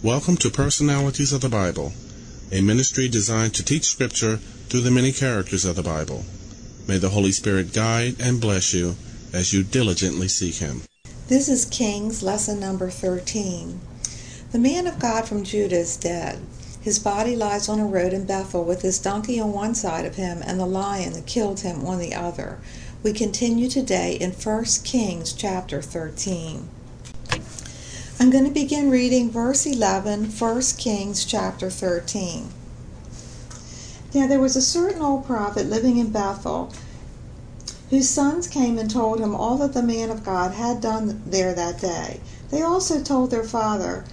Welcome to Personalities of the Bible, a ministry designed to teach Scripture through the many characters of the Bible. May the Holy Spirit guide and bless you as you diligently seek Him. This is Kings, lesson number 13. The man of God from Judah is dead. His body lies on a road in Bethel with his donkey on one side of him and the lion that killed him on the other. We continue today in 1 Kings chapter 13. I'm going to begin reading verse 11, 1 Kings chapter 13. Now there was a certain old prophet living in Bethel, whose sons came and told him all that the man of God had done there that day. They also told their father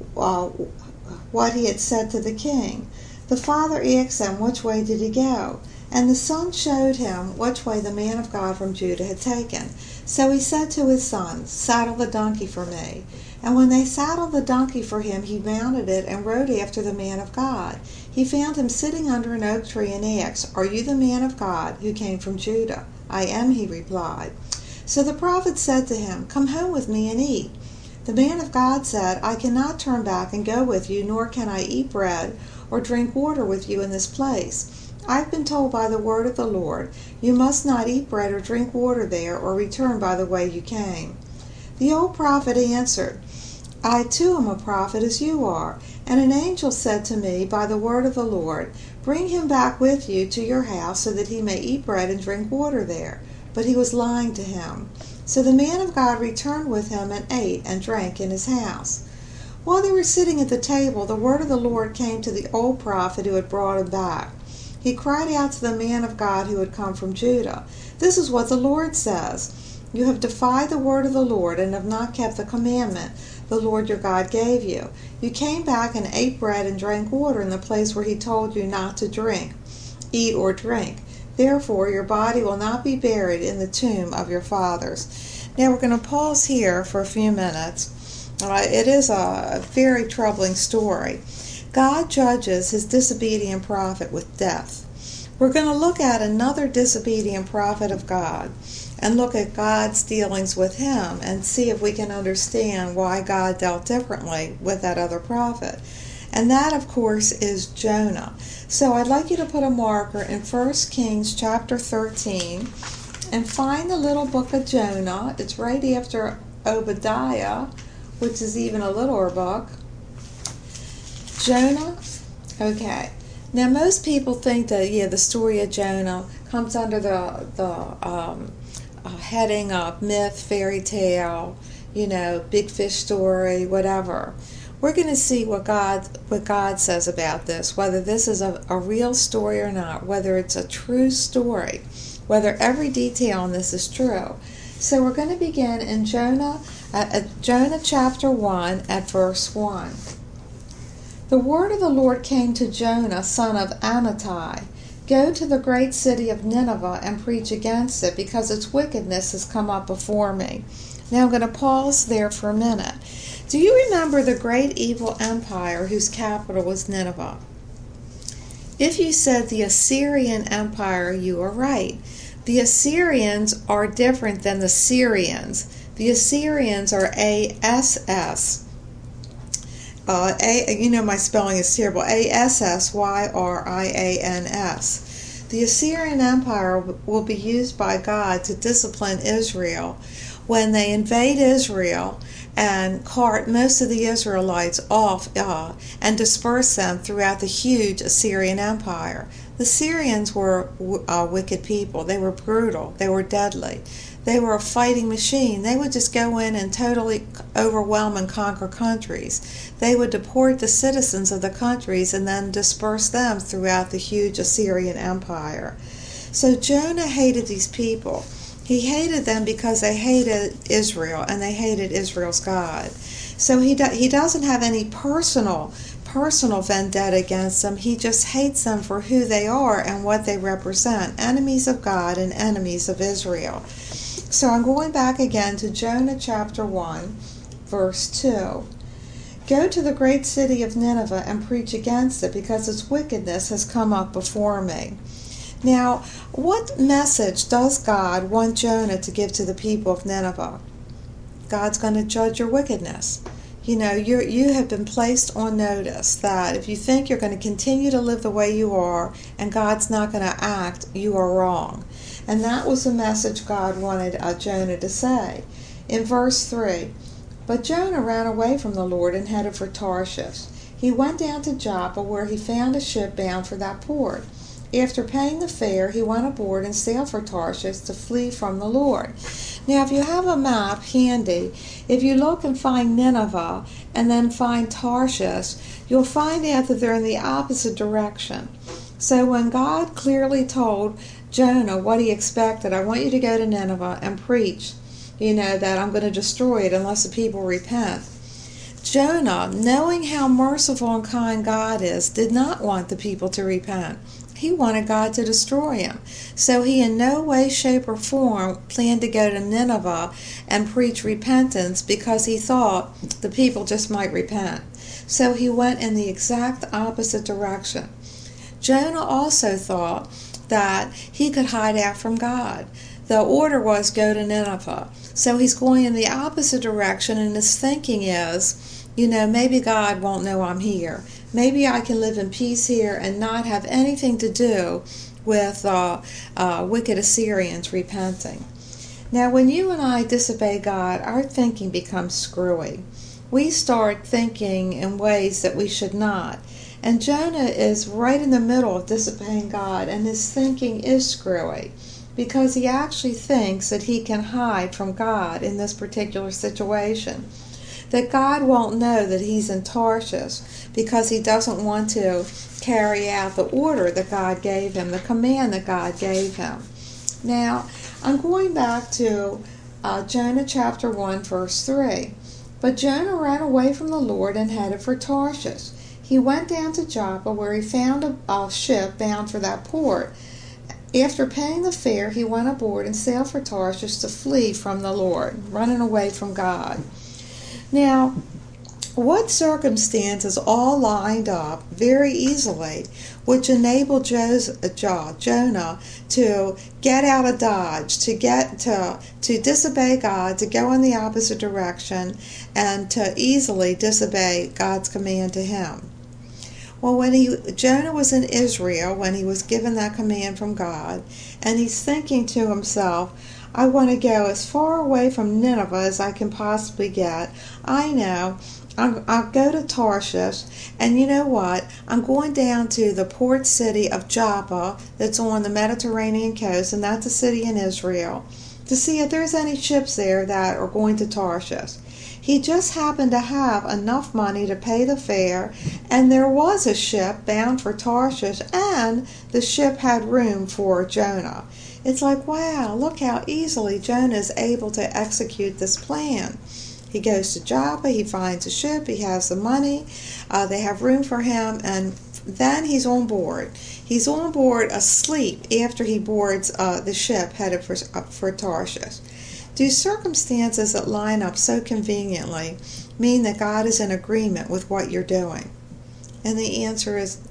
what he had said to the king. The father asked them, which way did he go? And the son showed him which way the man of God from Judah had taken. So he said to his sons, "Saddle the donkey for me." And when they saddled the donkey for him, he mounted it and rode after the man of God. He found him sitting under an oak tree and asked, "Are you the man of God who came from Judah?" "I am," he replied. So the prophet said to him, "Come home with me and eat." The man of God said, "I cannot turn back and go with you, nor can I eat bread or drink water with you in this place. I've been told by the word of the Lord, you must not eat bread or drink water there, or return by the way you came." The old prophet answered, "I too am a prophet as you are, and an angel said to me by the word of the Lord, bring him back with you to your house so that he may eat bread and drink water there." But he was lying to him. So the man of God returned with him and ate and drank in his house. While they were sitting at the table, the word of the Lord came to the old prophet who had brought him back. He cried out to the man of God who had come from Judah, "This is what the Lord says. You have defied the word of the Lord and have not kept the commandment the Lord your God gave you. You came back and ate bread and drank water in the place where he told you not to eat or drink. Therefore your body will not be buried in the tomb of your fathers." Now we're going to pause here for a few minutes. It is a very troubling story. God judges his disobedient prophet with death. We're going to look at another disobedient prophet of God and look at God's dealings with him and see if we can understand why God dealt differently with that other prophet. And that, of course, is Jonah. So I'd like you to put a marker in 1 Kings chapter 13 and find the little book of Jonah. It's right after Obadiah, which is even a littler book. Jonah? Okay. Now most people think that, the story of Jonah comes under the heading of myth, fairy tale, big fish story, whatever. We're going to see what God says about this, whether this is a real story or not, whether it's a true story, whether every detail in this is true. So we're going to begin in Jonah chapter 1 at verse 1. The word of the Lord came to Jonah, son of Amittai. "Go to the great city of Nineveh and preach against it, because its wickedness has come up before me." Now I'm going to pause there for a minute. Do you remember the great evil empire whose capital was Nineveh? If you said the Assyrian Empire, you are right. The Assyrians are different than the Syrians. The Assyrians are ASS. My spelling is terrible. ASSYRIANS. The Assyrian Empire will be used by God to discipline Israel when they invade Israel and cart most of the Israelites off and disperse them throughout the huge Assyrian Empire. The Syrians were wicked people. They were brutal. They were deadly. They were a fighting machine. They would just go in and totally overwhelm and conquer countries. They would deport the citizens of the countries and then disperse them throughout the huge Assyrian Empire. So Jonah hated these people. He hated them because they hated Israel and they hated Israel's God. So he doesn't have any personal vendetta against them. He just hates them for who they are and what they represent, enemies of God and enemies of Israel. So I'm going back again to Jonah chapter 1, verse 2. "Go to the great city of Nineveh and preach against it, because its wickedness has come up before me." Now, what message does God want Jonah to give to the people of Nineveh? God's going to judge your wickedness. You have been placed on notice that if you think you're going to continue to live the way you are and God's not going to act, you are wrong. And that was the message God wanted Jonah to say. In verse 3, but Jonah ran away from the Lord and headed for Tarshish. He went down to Joppa, where he found a ship bound for that port. After paying the fare, he went aboard and sailed for Tarshish to flee from the Lord. Now, if you have a map handy, if you look and find Nineveh and then find Tarshish, you'll find out that they're in the opposite direction. So when God clearly told Jonah what he expected, I want you to go to Nineveh and preach, that I'm going to destroy it unless the people repent. Jonah, knowing how merciful and kind God is, did not want the people to repent. He wanted God to destroy him. So he in no way, shape, or form planned to go to Nineveh and preach repentance because he thought the people just might repent. So he went in the exact opposite direction. Jonah also thought that he could hide out from God. The order was go to Nineveh. So he's going in the opposite direction, and his thinking is, maybe God won't know I'm here. Maybe I can live in peace here and not have anything to do with wicked Assyrians repenting. Now, when you and I disobey God, our thinking becomes screwy. We start thinking in ways that we should not. And Jonah is right in the middle of disobeying God, and his thinking is screwy because he actually thinks that he can hide from God in this particular situation. That God won't know that he's in Tarshish because he doesn't want to carry out the order that God gave him, the command that God gave him. Now, I'm going back to Jonah chapter 1, verse 3. But Jonah ran away from the Lord and headed for Tarshish. He went down to Joppa, where he found a ship bound for that port. After paying the fare, he went aboard and sailed for Tarshish to flee from the Lord, running away from God. Now, what circumstances all lined up very easily which enabled Jonah to get out of Dodge, to disobey God, to go in the opposite direction, and to easily disobey God's command to him? Well, when Jonah was in Israel, when he was given that command from God, and he's thinking to himself, I want to go as far away from Nineveh as I can possibly get. I know. I'll go to Tarshish, and you know what? I'm going down to the port city of Joppa that's on the Mediterranean coast, and that's a city in Israel, to see if there's any ships there that are going to Tarshish. He just happened to have enough money to pay the fare, and there was a ship bound for Tarshish, and the ship had room for Jonah. It's like, wow, look how easily Jonah is able to execute this plan. He goes to Joppa, he finds a ship, he has the money, they have room for him, and then he's on board. He's on board asleep after he boards the ship headed for Tarshish. Do circumstances that line up so conveniently mean that God is in agreement with what you're doing? And the answer is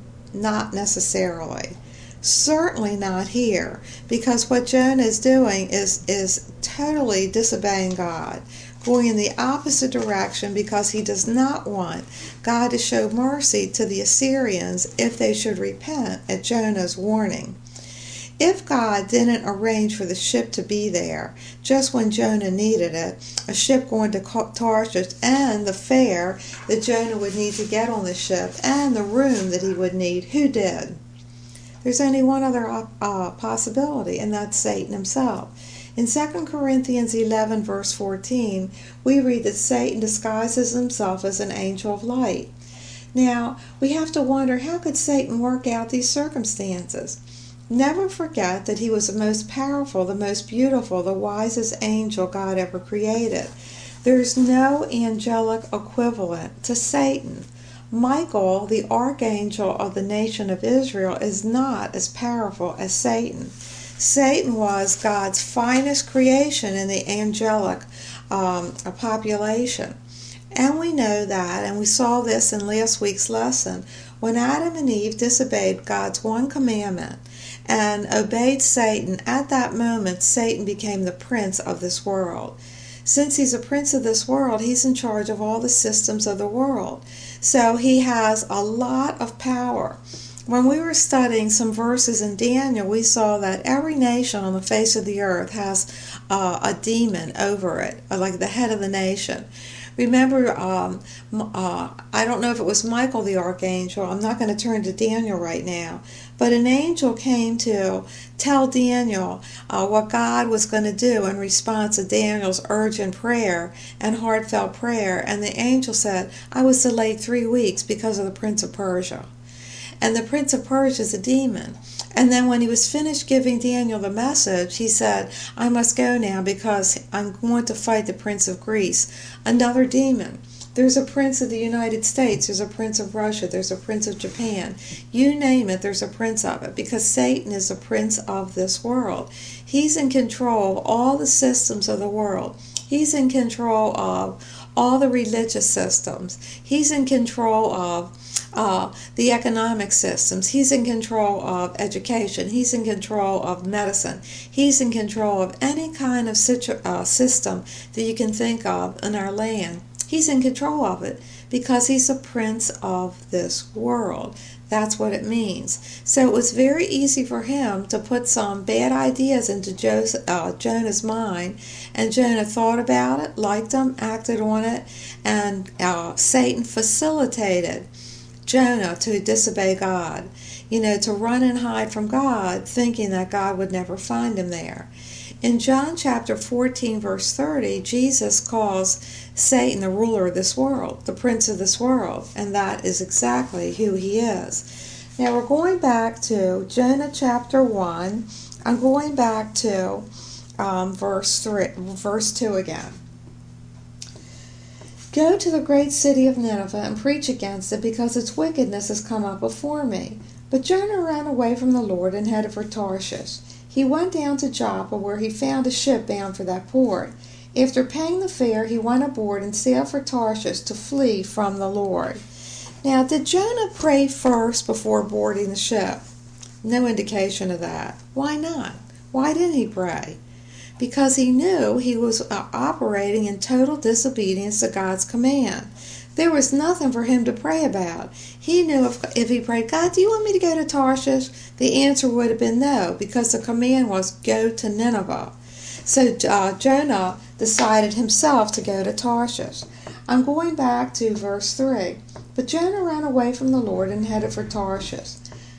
not necessarily. Certainly not here, because what Jonah is doing is totally disobeying God, going in the opposite direction because he does not want God to show mercy to the Assyrians if they should repent at Jonah's warning. If God didn't arrange for the ship to be there just when Jonah needed it, a ship going to Tarshish, and the fare that Jonah would need to get on the ship, and the room that he would need, who did? There's only one other possibility, and that's Satan himself. In 2 Corinthians 11, verse 14, we read that Satan disguises himself as an angel of light. Now, we have to wonder, how could Satan work out these circumstances? Never forget that he was the most powerful, the most beautiful, the wisest angel God ever created. There's no angelic equivalent to Satan. Michael, the archangel of the nation of Israel, is not as powerful as Satan. Satan was God's finest creation in the angelic population. And we know that, and we saw this in last week's lesson, when Adam and Eve disobeyed God's one commandment and obeyed Satan, at that moment Satan became the prince of this world. Since he's a prince of this world, he's in charge of all the systems of the world. So he has a lot of power. When we were studying some verses in Daniel, we saw that every nation on the face of the earth has a demon over it, like the head of the nation. Remember, I don't know if it was Michael the archangel. I'm not going to turn to Daniel right now. But an angel came to tell Daniel what God was going to do in response to Daniel's urgent prayer and heartfelt prayer. And the angel said, I was delayed 3 weeks because of the Prince of Persia. And the Prince of Persia is a demon. And then when he was finished giving Daniel the message, he said, I must go now because I'm going to fight the Prince of Greece, another demon. There's a prince of the United States, there's a prince of Russia, there's a prince of Japan. You name it, there's a prince of it, because Satan is the prince of this world. He's in control of all the systems of the world. He's in control of all the religious systems. He's in control of the economic systems. He's in control of education. He's in control of medicine. He's in control of any kind of system that you can think of in our land. He's in control of it because he's a prince of this world. That's what it means. So it was very easy for him to put some bad ideas into Jonah's mind, and Jonah thought about it, liked them, acted on it, and Satan facilitated Jonah to disobey God, to run and hide from God, thinking that God would never find him there. In John chapter 14, verse 30, Jesus calls Satan the ruler of this world, the prince of this world, and that is exactly who he is. Now we're going back to Jonah chapter 1. I'm going back to verse 2 again. Go to the great city of Nineveh and preach against it, because its wickedness has come up before me. But Jonah ran away from the Lord and headed for Tarshish. He went down to Joppa, where he found a ship bound for that port. After paying the fare, he went aboard and sailed for Tarshish to flee from the Lord. Now, did Jonah pray first before boarding the ship? No indication of that. Why not? Why didn't he pray? Because he knew he was operating in total disobedience to God's command. There was nothing for him to pray about. He knew if he prayed, God, do you want me to go to Tarshish? The answer would have been no, because the command was go to Nineveh. So Jonah decided himself to go to Tarshish. I'm going back to verse 3. But Jonah ran away from the Lord and headed for Tarshish.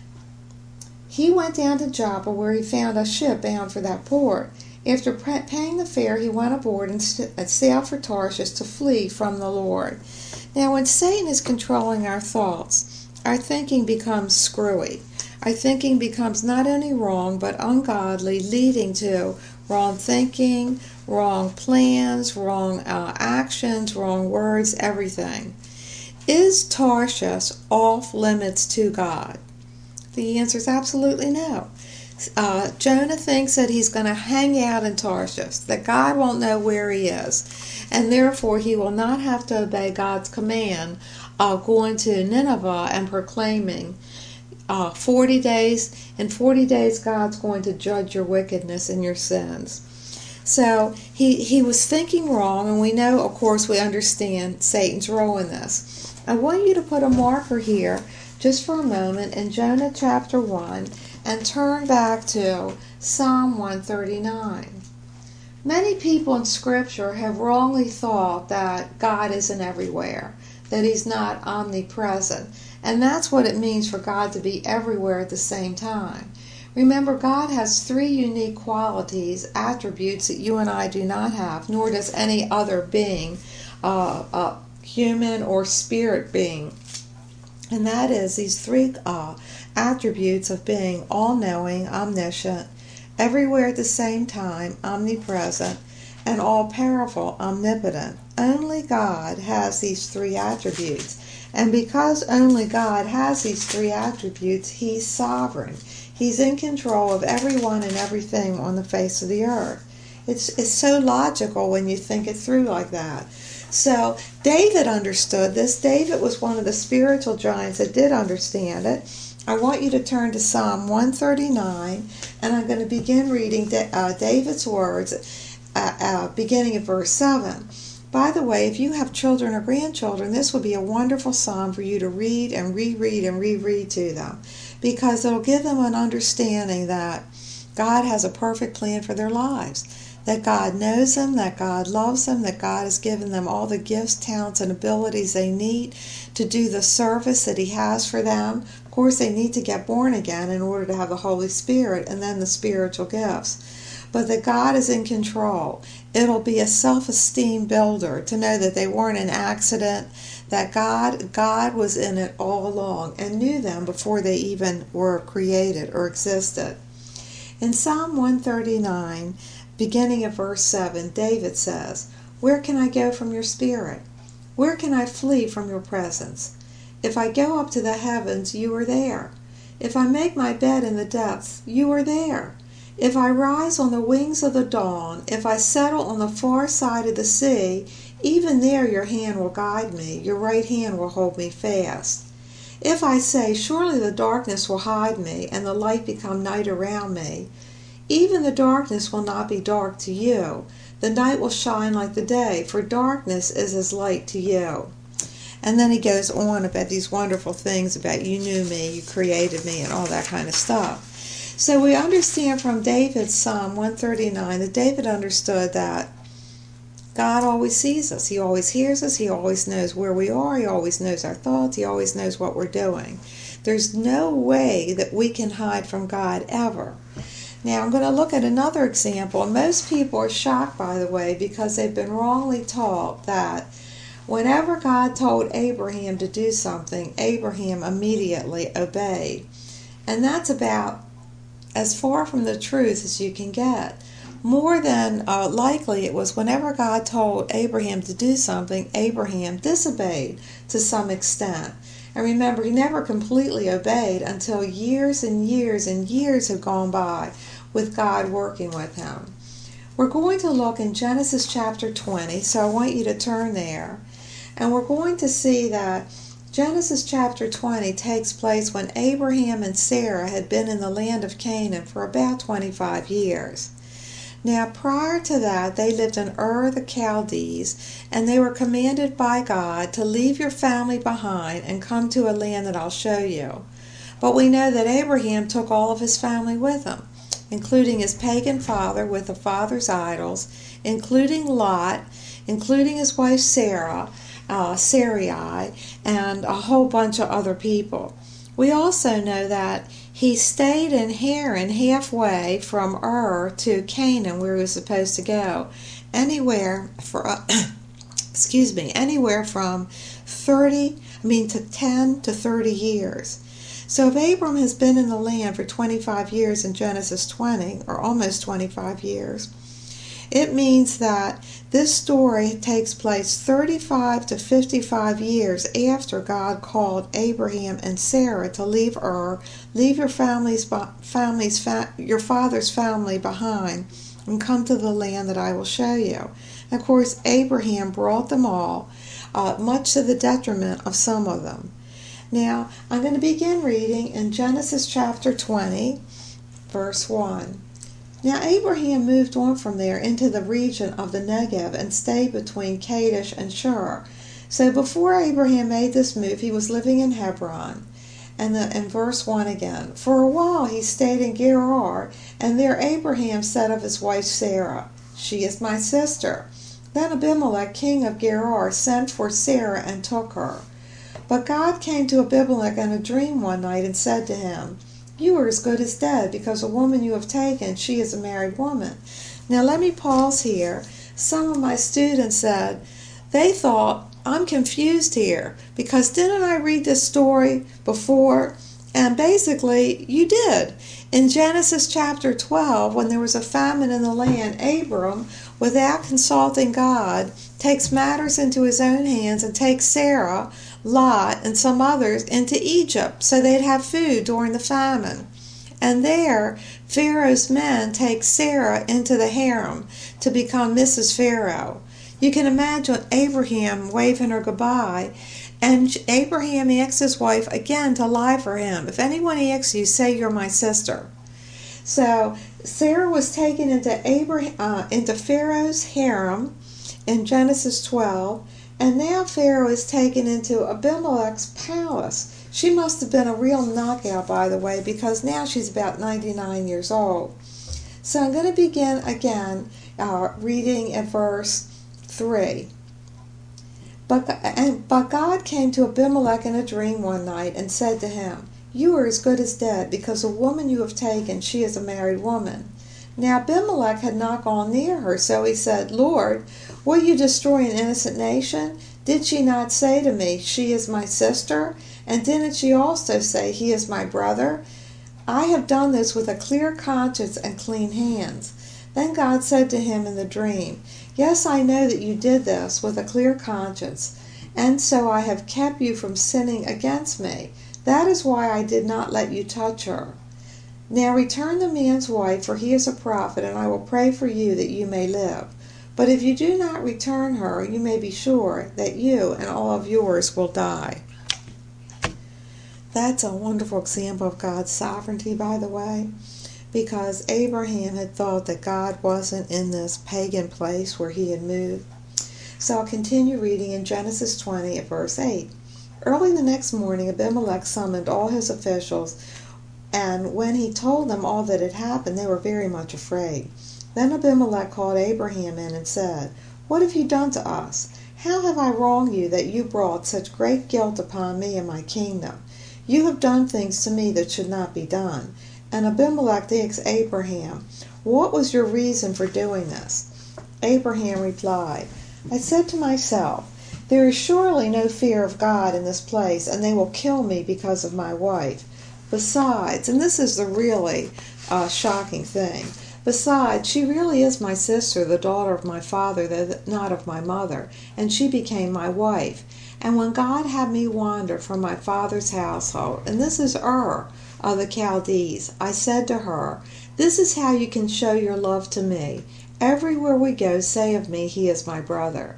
He went down to Joppa, where he found a ship bound for that port. After paying the fare, he went aboard and sailed for Tarshish to flee from the Lord. Now, when Satan is controlling our thoughts, our thinking becomes screwy. Our thinking becomes not only wrong, but ungodly, leading to wrong thinking, wrong plans, wrong actions, wrong words, everything. Is Tarshish off limits to God? The answer is absolutely no. Jonah thinks that he's going to hang out in Tarshish, that God won't know where he is, and therefore he will not have to obey God's command of going to Nineveh and proclaiming 40 days. In 40 days, God's going to judge your wickedness and your sins. So he was thinking wrong, and we know, of course, we understand Satan's role in this. I want you to put a marker here just for a moment in Jonah chapter 1 and turn back to Psalm 139. Many people in Scripture have wrongly thought that God isn't everywhere, that He's not omnipresent, and that's what it means for God to be everywhere at the same time. Remember, God has 3 unique qualities, attributes that you and I do not have, nor does any other being, human or spirit being. And that is these 3 attributes of being all-knowing, omniscient, everywhere at the same time, omnipresent, and all-powerful, omnipotent. Only God has these 3 attributes. And because only God has these 3 attributes, He's sovereign. He's in control of everyone and everything on the face of the earth. It's so logical when you think it through like that. So David understood this. David was one of the spiritual giants that did understand it. I want you to turn to Psalm 139, and I'm going to begin reading David's words. beginning of verse 7. By the way, if you have children or grandchildren, this would be a wonderful psalm for you to read and reread and reread to them, because it'll give them an understanding that God has a perfect plan for their lives, that God knows them, that God loves them, that God has given them all the gifts, talents, and abilities they need to do the service that He has for them. Of course, they need to get born again in order to have the Holy Spirit and then the spiritual gifts. But that God is in control. It'll be a self-esteem builder to know that they weren't an accident, that God was in it all along and knew them before they even were created or existed. In Psalm 139, beginning of verse 7, David says, "Where can I go from your spirit? Where can I flee from your presence? If I go up to the heavens, you are there. If I make my bed in the depths, you are there. If I rise on the wings of the dawn, if I settle on the far side of the sea, even there your hand will guide me, your right hand will hold me fast. If I say, surely the darkness will hide me, and the light become night around me, even the darkness will not be dark to you. The night will shine like the day, for darkness is as light to you." And then he goes on about these wonderful things about you knew me, you created me, and all that kind of stuff. So we understand from David's Psalm 139 that David understood that God always sees us. He always hears us. He always knows where we are. He always knows our thoughts. He always knows what we're doing. There's no way that we can hide from God ever. Now I'm going to look at another example. Most people are shocked, by the way, because they've been wrongly taught that whenever God told Abraham to do something, Abraham immediately obeyed. And that's about as far from the truth as you can get. More than likely, it was whenever God told Abraham to do something, Abraham disobeyed to some extent. And remember, he never completely obeyed until years and years and years had gone by with God working with him. We're going to look in Genesis chapter 20, so I want you to turn there. And we're going to see that Genesis chapter 20 takes place when Abraham and Sarah had been in the land of Canaan for about 25 years. Now, prior to that, they lived in Ur the Chaldees, and they were commanded by God to leave your family behind and come to a land that I'll show you. But we know that Abraham took all of his family with him, including his pagan father with the father's idols, including Lot, including his wife Sarah, Sarai, and a whole bunch of other people. We also know that he stayed in Haran halfway from Ur to Canaan, where he was supposed to go, anywhere from 10 to 30 years. So if Abram has been in the land for 25 years in Genesis 20, or almost 25 years, it means that this story takes place 35 to 55 years after God called Abraham and Sarah to leave Ur, leave your your father's family behind, and come to the land that I will show you. And of course, Abraham brought them all, much to the detriment of some of them. Now, I'm going to begin reading in Genesis chapter 20, verse 1. Now Abraham moved on from there into the region of the Negev and stayed between Kadesh and Shur. So before Abraham made this move, he was living in Hebron. And in verse 1 again, for a while he stayed in Gerar, and there Abraham said of his wife Sarah, "She is my sister." Then Abimelech, king of Gerar, sent for Sarah and took her. But God came to Abimelech in a dream one night and said to him, "You are as good as dead, because the woman you have taken, she is a married woman." Now let me pause here. Some of my students said they thought, I'm confused here, because didn't I read this story before? And basically, you did. In Genesis chapter 12, when there was a famine in the land, Abram, without consulting God, takes matters into his own hands and takes Sarah, Lot, and some others into Egypt so they'd have food during the famine. And there, Pharaoh's men take Sarah into the harem to become Mrs. Pharaoh. You can imagine Abraham waving her goodbye, and Abraham asks his wife again to lie for him. If anyone asks you, say you're my sister. So Sarah was taken into Pharaoh's harem in Genesis 12, and now Pharaoh is taken into Abimelech's palace. She must have been a real knockout, by the way, because now she's about 99 years old. So I'm going to begin again reading at verse 3. But God came to Abimelech in a dream one night and said to him, "You are as good as dead, because the woman you have taken, she is a married woman." Now Abimelech had not gone near her, so he said, "Lord, will you destroy an innocent nation? Did she not say to me, 'She is my sister'? And didn't she also say, 'He is my brother'? I have done this with a clear conscience and clean hands." Then God said to him in the dream, "Yes, I know that you did this with a clear conscience, and so I have kept you from sinning against me. That is why I did not let you touch her. Now return the man's wife, for he is a prophet, and I will pray for you that you may live. But if you do not return her, you may be sure that you and all of yours will die." That's a wonderful example of God's sovereignty, by the way, because Abraham had thought that God wasn't in this pagan place where he had moved. So I'll continue reading in Genesis 20 at verse 8. Early the next morning, Abimelech summoned all his officials, and when he told them all that had happened, they were very much afraid. Then Abimelech called Abraham in and said, "What have you done to us? How have I wronged you that you brought such great guilt upon me and my kingdom? You have done things to me that should not be done." And Abimelech asked Abraham, "What was your reason for doing this?" Abraham replied, "I said to myself, there is surely no fear of God in this place, and they will kill me because of my wife. Besides," and this is the really shocking thing, "besides, she really is my sister, the daughter of my father, though not of my mother, and she became my wife. And when God had me wander from my father's household," and this is Ur of the Chaldees, "I said to her, 'This is how you can show your love to me. Everywhere we go, say of me, he is my brother.'"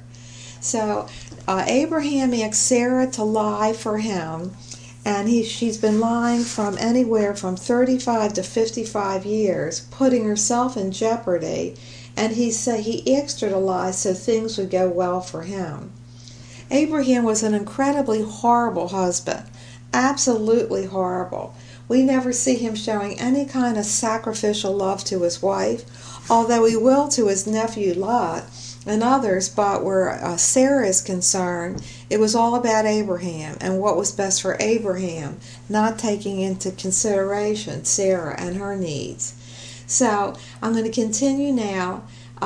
So Abraham asked Sarah to lie for him, and she's been lying from anywhere from 35 to 55 years, putting herself in jeopardy, and he asked her to lie so things would go well for him. Abraham was an incredibly horrible husband, absolutely horrible. We never see him showing any kind of sacrificial love to his wife, although he will to his nephew Lot and others, but where Sarah is concerned, it was all about Abraham and what was best for Abraham, not taking into consideration Sarah and her needs. So I'm going to continue now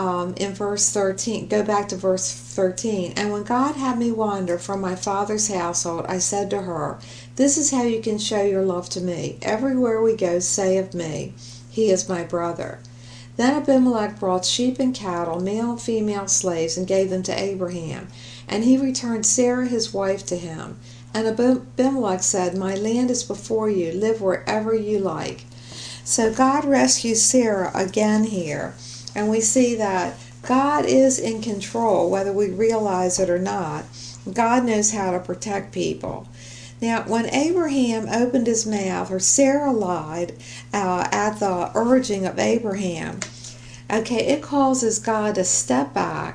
in verse 13. Go back to verse 13. "And when God had me wander from my father's household, I said to her, 'This is how you can show your love to me. Everywhere we go, say of me, he is my brother.' Then Abimelech brought sheep and cattle, male and female slaves, and gave them to Abraham. And he returned Sarah his wife to him. And Abimelech said, 'My land is before you. Live wherever you like.'" So God rescues Sarah again here. And we see that God is in control, whether we realize it or not. God knows how to protect people. Now, when Abraham opened his mouth, or Sarah lied at the urging of Abraham, okay, it causes God to step back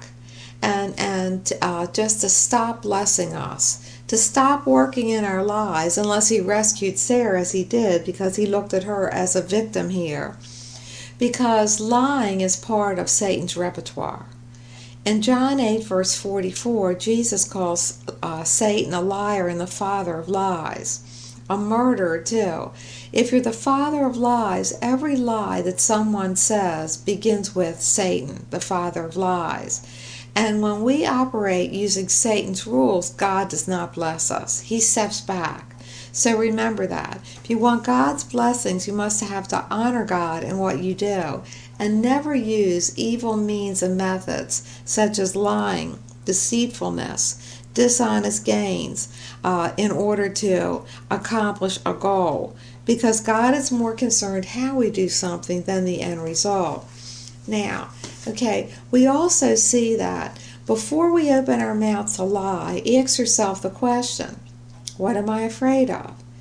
and just to stop blessing us, to stop working in our lives, unless he rescued Sarah as he did, because he looked at her as a victim here. Because lying is part of Satan's repertoire. In John 8, verse 44, Jesus calls Satan a liar and the father of lies, a murderer too. If you're the father of lies, every lie that someone says begins with Satan, the father of lies. And when we operate using Satan's rules, God does not bless us. He steps back. So remember that. If you want God's blessings, you must have to honor God in what you do, and never use evil means and methods such as lying, deceitfulness, dishonest gains in order to accomplish a goal, because God is more concerned how we do something than the end result. Now, okay, we also see that before we open our mouth to lie, ask yourself the question, what am I afraid of?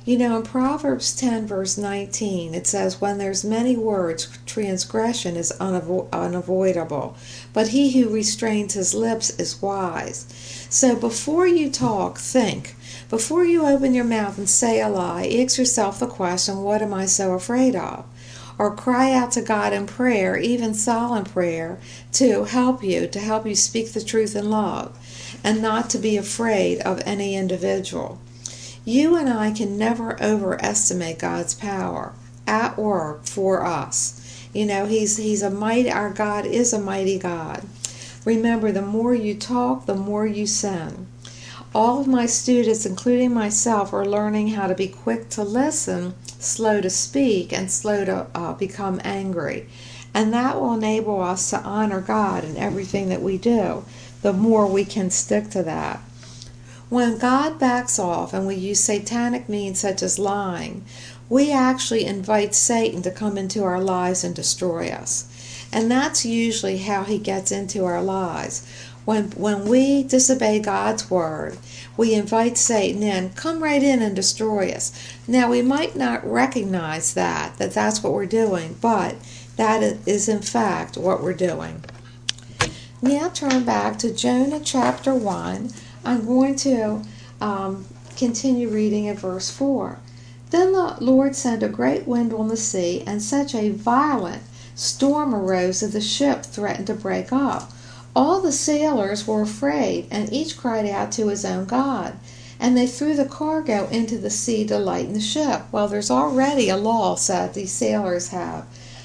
You know, in Proverbs 10, verse 19, it says, when there's many words, transgression is unavoidable, but he who restrains his lips is wise. So before you talk, think. Before you open your mouth and say a lie, ask yourself the question, what am I so afraid of? Or cry out to God in prayer, even silent prayer, to help you speak the truth in love, and not to be afraid of any individual. You and I can never overestimate God's power at work for us. You know, our God is a mighty God. Remember, the more you talk, the more you sin. All of my students, including myself, are learning how to be quick to listen, slow to speak, and slow to become angry. And that will enable us to honor God in everything that we do, the more we can stick to that. When God backs off and we use satanic means such as lying, we actually invite Satan to come into our lives and destroy us. And that's usually how he gets into our lives. When we disobey God's word, we invite Satan in, come right in and destroy us. Now, we might not recognize that's what we're doing, but that is in fact what we're doing. Now turn back to Jonah chapter 1. I'm going to continue reading at verse 4. Then the Lord sent a great wind on the sea, and such a violent storm arose that the ship threatened to break up. All the sailors were afraid, and each cried out to his own God. And they threw the cargo into the sea to lighten the ship. Well, there's already a loss that these sailors have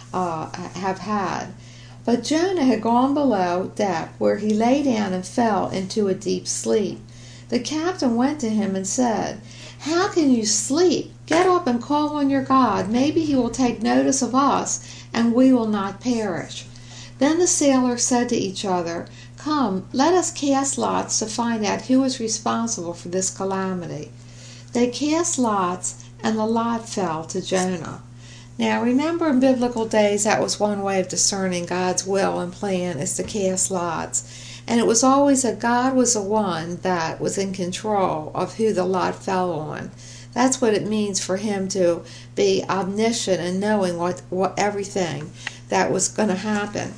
had. But Jonah had gone below deck, where he lay down and fell into a deep sleep. The captain went to him and said, "How can you sleep? Get up and call on your God. Maybe he will take notice of us, and we will not perish." Then the sailors said to each other, "Come, let us cast lots to find out who is responsible for this calamity." They cast lots, and the lot fell to Jonah. Now remember, in biblical days, that was one way of discerning God's will and plan, is to cast lots. And it was always that God was the one that was in control of who the lot fell on. That's what it means for him to be omniscient and knowing what everything that was going to happen.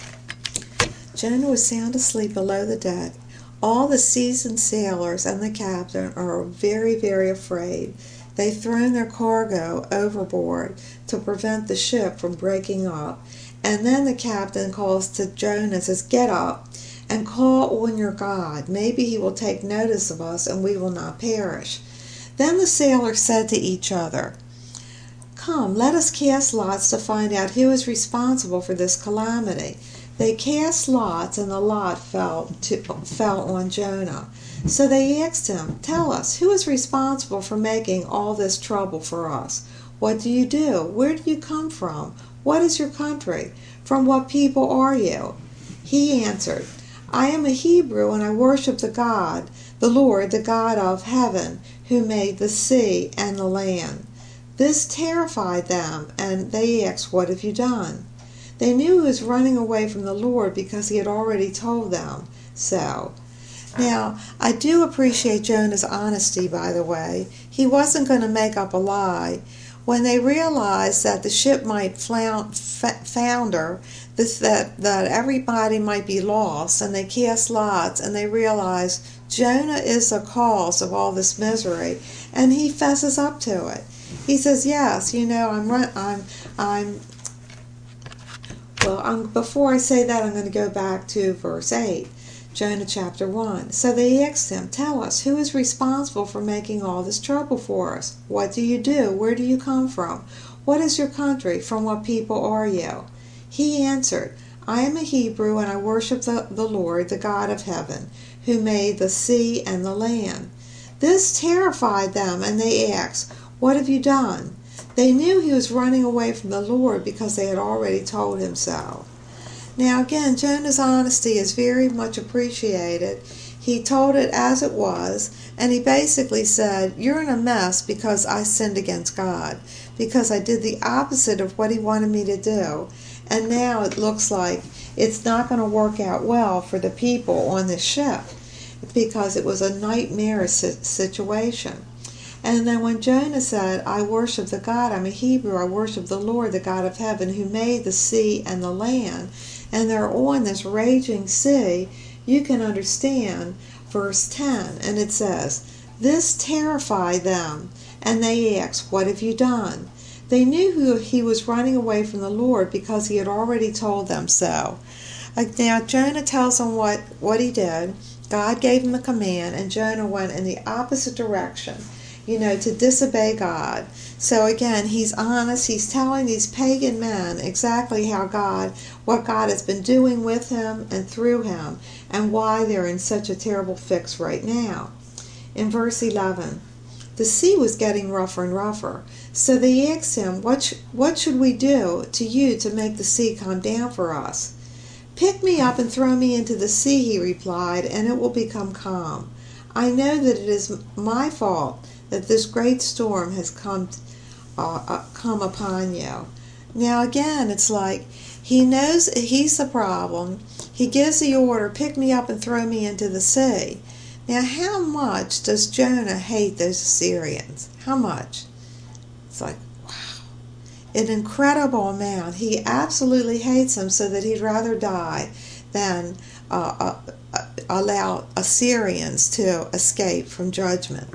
Jonah was sound asleep below the deck. All the seasoned sailors and the captain are very, very afraid. They've thrown their cargo overboard to prevent the ship from breaking up. And then the captain calls to Jonah and says, "Get up and call on your God. Maybe he will take notice of us and we will not perish." Then the sailors said to each other, "Come, let us cast lots to find out who is responsible for this calamity." They cast lots, and the lot fell on Jonah. So they asked him, "Tell us, who is responsible for making all this trouble for us? What do you do? Where do you come from? What is your country? From what people are you?" He answered, "I am a Hebrew, and I worship the Lord, the God of heaven, who made the sea and the land." This terrified them, and they asked, "What have you done?" They knew he was running away from the Lord because he had already told them so. Now, I do appreciate Jonah's honesty, by the way. He wasn't going to make up a lie. When they realized that the ship might founder, that everybody might be lost, and they cast lots, and they realized Jonah is the cause of all this misery, and he fesses up to it. He says, "Yes, before I say that, I'm going to go back to verse 8, Jonah chapter 1. So they asked him, "Tell us, who is responsible for making all this trouble for us? What do you do? Where do you come from? What is your country? From what people are you?" He answered, "I am a Hebrew, and I worship the Lord, the God of heaven, who made the sea and the land." This terrified them, and they asked, "What have you done?" They knew he was running away from the Lord because they had already told him so. Now again, Jonah's honesty is very much appreciated. He told it as it was, and he basically said, "You're in a mess because I sinned against God, because I did the opposite of what he wanted me to do, and now it looks like it's not going to work out well for the people on this ship, because it was a nightmare situation." And then when Jonah said, I worship the God, I'm a Hebrew, I worship the Lord, the God of heaven, who made the sea and the land, and they're on this raging sea, you can understand verse 10, and it says, this terrified them, and they asked, what have you done? They knew he was running away from the Lord because he had already told them so. Now Jonah tells them what he did. God gave him a command, and Jonah went in the opposite direction, to disobey God. So again, he's honest. He's telling these pagan men exactly what God has been doing with him and through him, and why they're in such a terrible fix right now. In verse 11, the sea was getting rougher and rougher. So they asked him, what should we do to you to make the sea calm down for us? Pick me up and throw me into the sea, he replied, and it will become calm. I know that it is my fault that this great storm has come upon you. Now again, it's like he knows he's the problem. He gives the order, pick me up and throw me into the sea. Now how much does Jonah hate those Assyrians? How much? It's like, an incredible amount. He absolutely hates them, so that he'd rather die than allow Assyrians to escape from judgment.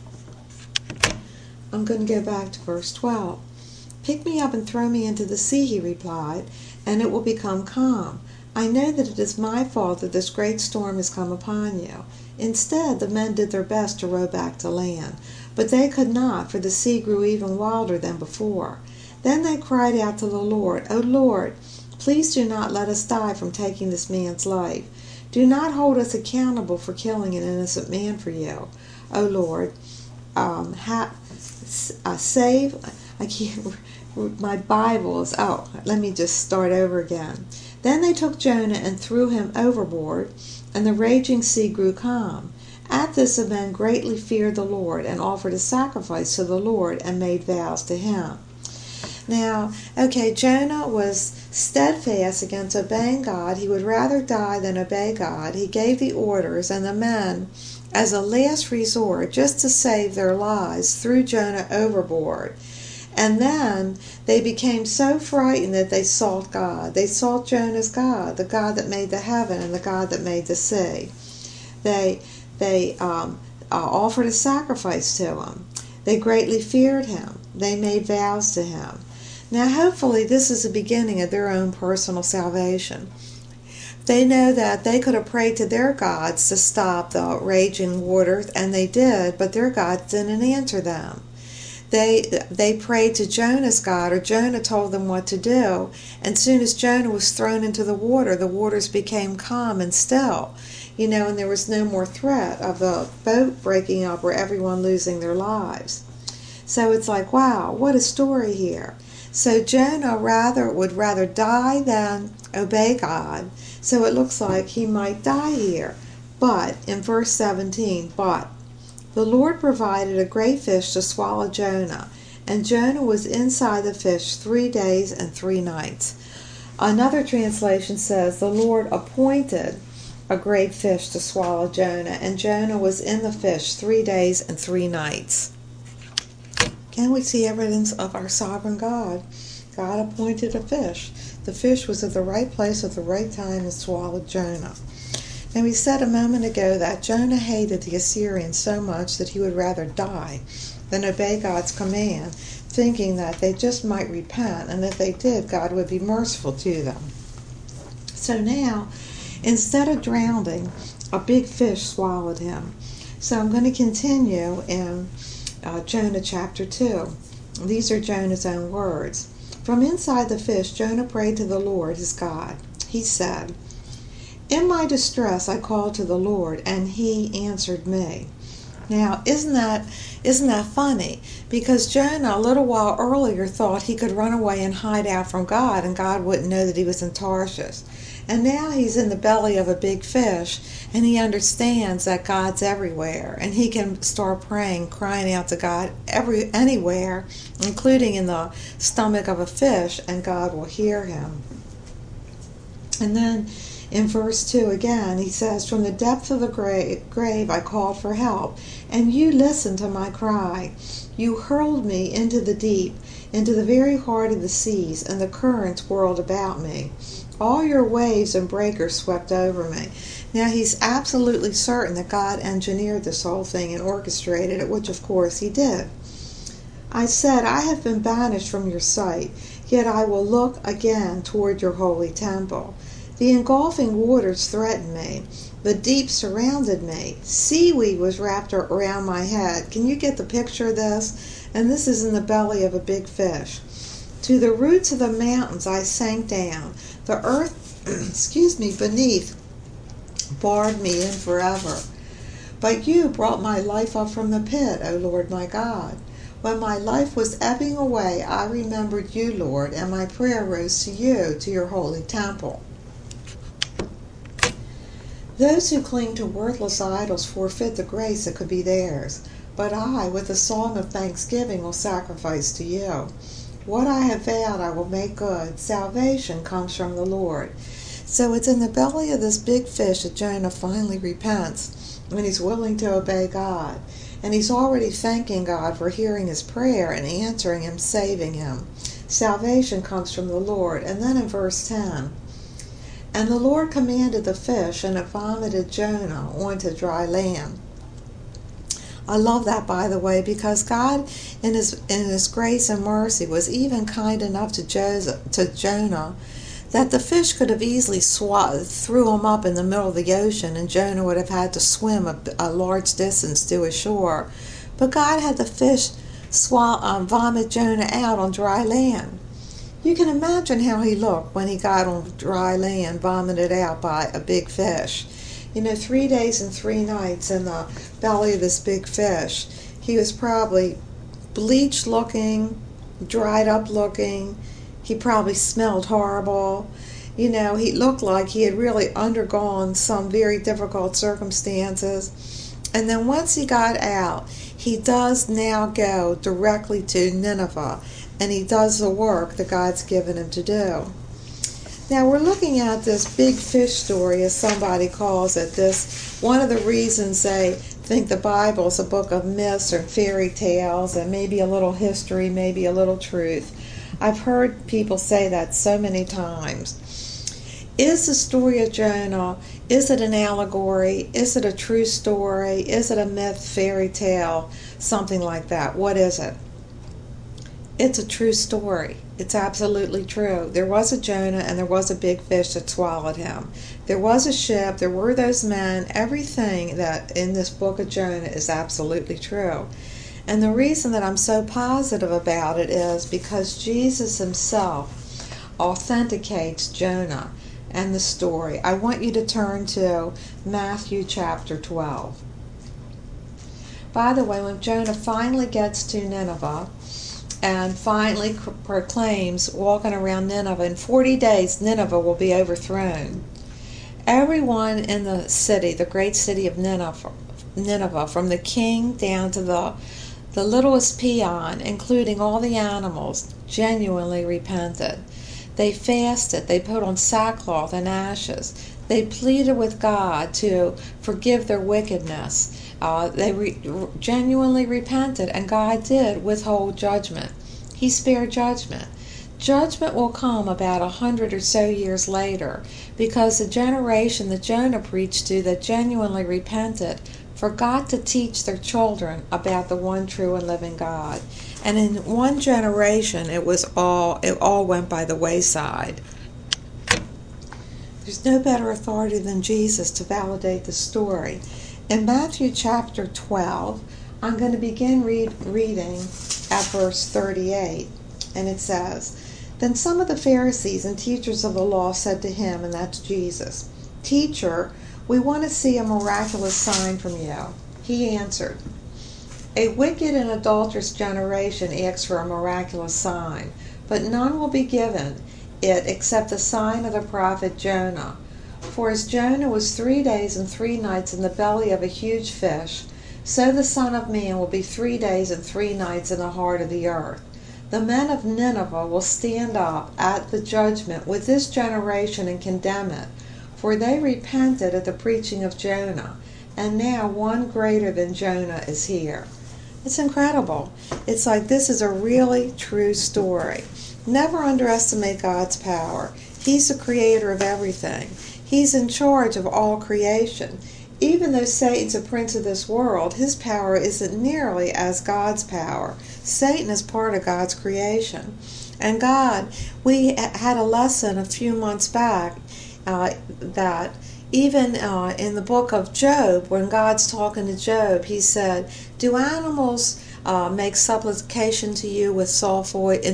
I'm going to go back to verse 12. Pick me up and throw me into the sea, he replied, and it will become calm. I know that it is my fault that this great storm has come upon you. Instead, the men did their best to row back to land, but they could not, for the sea grew even wilder than before. Then they cried out to the Lord, O Lord, please do not let us die from taking this man's life. Do not hold us accountable for killing an innocent man for you. O Lord, save, I can't, my Bible is, let me just start over again. Then they took Jonah and threw him overboard, and the raging sea grew calm. At this the men greatly feared the Lord, and offered a sacrifice to the Lord, and made vows to him. Now, Jonah was steadfast against obeying God. He would rather die than obey God. He gave the orders, and the men, as a last resort, just to save their lives, threw Jonah overboard. And then they became so frightened that they sought God. They sought Jonah's God, the God that made the heaven and the God that made the sea. They offered a sacrifice to him. They greatly feared him. They made vows to him. Now, hopefully, this is the beginning of their own personal salvation. They know that they could have prayed to their gods to stop the raging waters, and they did, but their gods didn't answer them. They prayed to Jonah's God, or Jonah told them what to do, and soon as Jonah was thrown into the waters became calm and still, and there was no more threat of the boat breaking up or everyone losing their lives. So it's like, wow, what a story here. So Jonah would rather die than obey God. So it looks like he might die here. But in verse 17, but the Lord provided a great fish to swallow Jonah, and Jonah was inside the fish 3 days and 3 nights. Another translation says the Lord appointed a great fish to swallow Jonah, and Jonah was in the fish 3 days and 3 nights. Can we see evidence of our sovereign God? God appointed a fish. The fish was at the right place at the right time and swallowed Jonah. And we said a moment ago that Jonah hated the Assyrians so much that he would rather die than obey God's command, thinking that they just might repent, and if they did, God would be merciful to them. So now, instead of drowning, a big fish swallowed him. So I'm going to continue in Jonah chapter 2. These are Jonah's own words. From inside the fish, Jonah prayed to the Lord, his God. He said, in my distress I called to the Lord, and he answered me. Now, isn't that funny? Because Jonah, a little while earlier, thought he could run away and hide out from God, and God wouldn't know that he was in Tarshish. And now he's in the belly of a big fish, and he understands that God's everywhere, and he can start praying, crying out to God anywhere, including in the stomach of a fish, and God will hear him. And then In verse 2 again, he says, "From the depth of the grave I called for help, and you listened to my cry. You hurled me into the deep, into the very heart of the seas, and the currents whirled about me. All your waves and breakers swept over me." Now, he's absolutely certain that God engineered this whole thing and orchestrated it, which of course he did. "I said, I have been banished from your sight, yet I will look again toward your holy temple. The engulfing waters threatened me. The deep surrounded me. Seaweed was wrapped around my head." Can you get the picture of this? And this is in the belly of a big fish. "To the roots of the mountains I sank down. The earth, beneath barred me in forever. But you brought my life up from the pit, O Lord my God. When my life was ebbing away, I remembered you, Lord, and my prayer rose to you, to your holy temple. Those who cling to worthless idols forfeit the grace that could be theirs. But I, with a song of thanksgiving, will sacrifice to you. What I have vowed I will make good. Salvation comes from the Lord." So it's in the belly of this big fish that Jonah finally repents, when he's willing to obey God. And he's already thanking God for hearing his prayer and answering him, saving him. Salvation comes from the Lord. And then in verse 10, "And the Lord commanded the fish, and it vomited Jonah onto dry land." I love that, by the way, because God, in his grace and mercy, was even kind enough to Jonah that the fish could have easily threw him up in the middle of the ocean, and Jonah would have had to swim a large distance to his shore. But God had the fish vomit Jonah out on dry land. You can imagine how he looked when he got on dry land, vomited out by a big fish. 3 days and 3 nights in the belly of this big fish. He was probably bleached looking, dried up looking. He probably smelled horrible. He looked like he had really undergone some very difficult circumstances. And then once he got out, he does now go directly to Nineveh, and he does the work that God's given him to do. Now we're looking at this big fish story, as somebody calls it. One of the reasons they think the Bible is a book of myths or fairy tales, and maybe a little history, maybe a little truth. I've heard people say that so many times. Is the story of Jonah, is it an allegory? Is it a true story? Is it a myth, fairy tale, something like that? What is it? It's a true story. It's absolutely true. There was a Jonah, and there was a big fish that swallowed him. There was a ship. There were those men. Everything that in this book of Jonah is absolutely true. And the reason that I'm so positive about it is because Jesus himself authenticates Jonah and the story. I want you to turn to Matthew chapter 12. By the way, when Jonah finally gets to Nineveh and finally proclaims, walking around Nineveh, in 40 days Nineveh will be overthrown. Everyone in the city, the great city of Nineveh, from the king down to the littlest peon, including all the animals, genuinely repented. They fasted. They put on sackcloth and ashes. They pleaded with God to forgive their wickedness. They genuinely repented, and God did withhold judgment. He spared judgment. Judgment will come about 100 or so years later, because the generation that Jonah preached to that genuinely repented forgot to teach their children about the one true and living God. And in one generation, it all went by the wayside. There's no better authority than Jesus to validate the story. In Matthew chapter 12, I'm going to begin reading at verse 38, and it says, "Then some of the Pharisees and teachers of the law said to him," and that's Jesus, "Teacher, we want to see a miraculous sign from you." He answered, "A wicked and adulterous generation asks for a miraculous sign, but none will be given it except the sign of the prophet Jonah. For as Jonah was 3 days and 3 nights in the belly of a huge fish, so the Son of Man will be 3 days and 3 nights in the heart of the earth. The men of Nineveh will stand up at the judgment with this generation and condemn it, for they repented at the preaching of Jonah, and now one greater than Jonah is here. It's incredible. It's like this is a really true story. Never underestimate God's power. He's the creator of everything. He's in charge of all creation. Even though Satan's a prince of this world, his power isn't nearly as God's power. Satan is part of God's creation. And God, we had a lesson a few months back that even in the book of Job, when God's talking to Job, he said, do animals make supplication to you with soft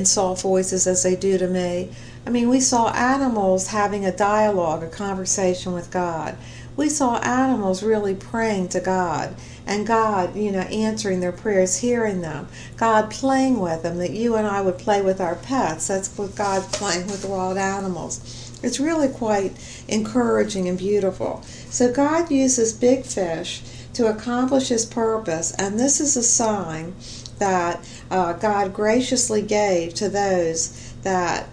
voices as they do to me? I mean, we saw animals having a dialogue, a conversation with God. We saw animals really praying to God, and God, answering their prayers, hearing them. God playing with them, that you and I would play with our pets. That's what God's playing with the wild animals. It's really quite encouraging and beautiful. So God uses big fish to accomplish his purpose, and this is a sign that God graciously gave to those that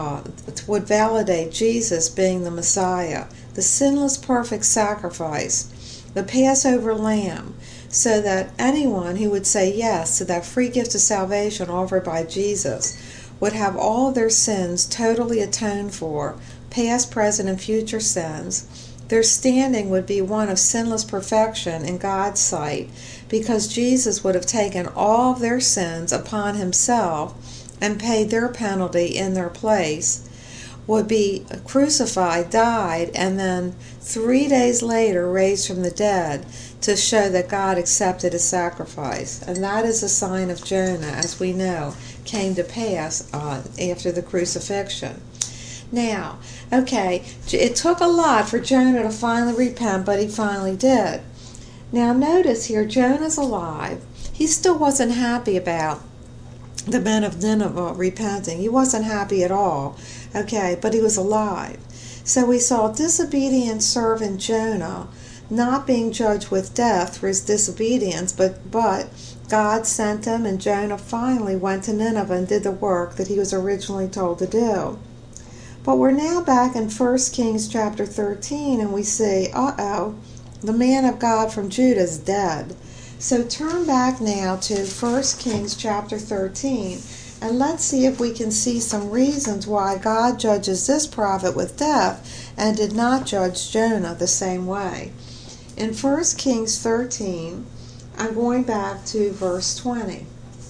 would validate Jesus being the Messiah, the sinless perfect sacrifice, the Passover lamb, so that anyone who would say yes to that free gift of salvation offered by Jesus would have all of their sins totally atoned for, past, present, and future sins. Their standing would be one of sinless perfection in God's sight, because Jesus would have taken all of their sins upon himself and paid their penalty in their place, would be crucified, died, and then 3 days later raised from the dead to show that God accepted his sacrifice. And that is a sign of Jonah, as we know, came to pass after the crucifixion. Now, okay, it took a lot for Jonah to finally repent, but he finally did. Now notice here, Jonah's alive. He still wasn't happy about the men of Nineveh repenting. He wasn't happy at all, okay, but he was alive. So we saw disobedient servant Jonah not being judged with death for his disobedience, but God sent him, and Jonah finally went to Nineveh and did the work that he was originally told to do. But we're now back in 1 Kings chapter 13, and we see, the man of God from Judah is dead. So turn back now to 1 Kings chapter 13, and let's see if we can see some reasons why God judges this prophet with death and did not judge Jonah the same way. In 1 Kings 13, I'm going back to verse 20.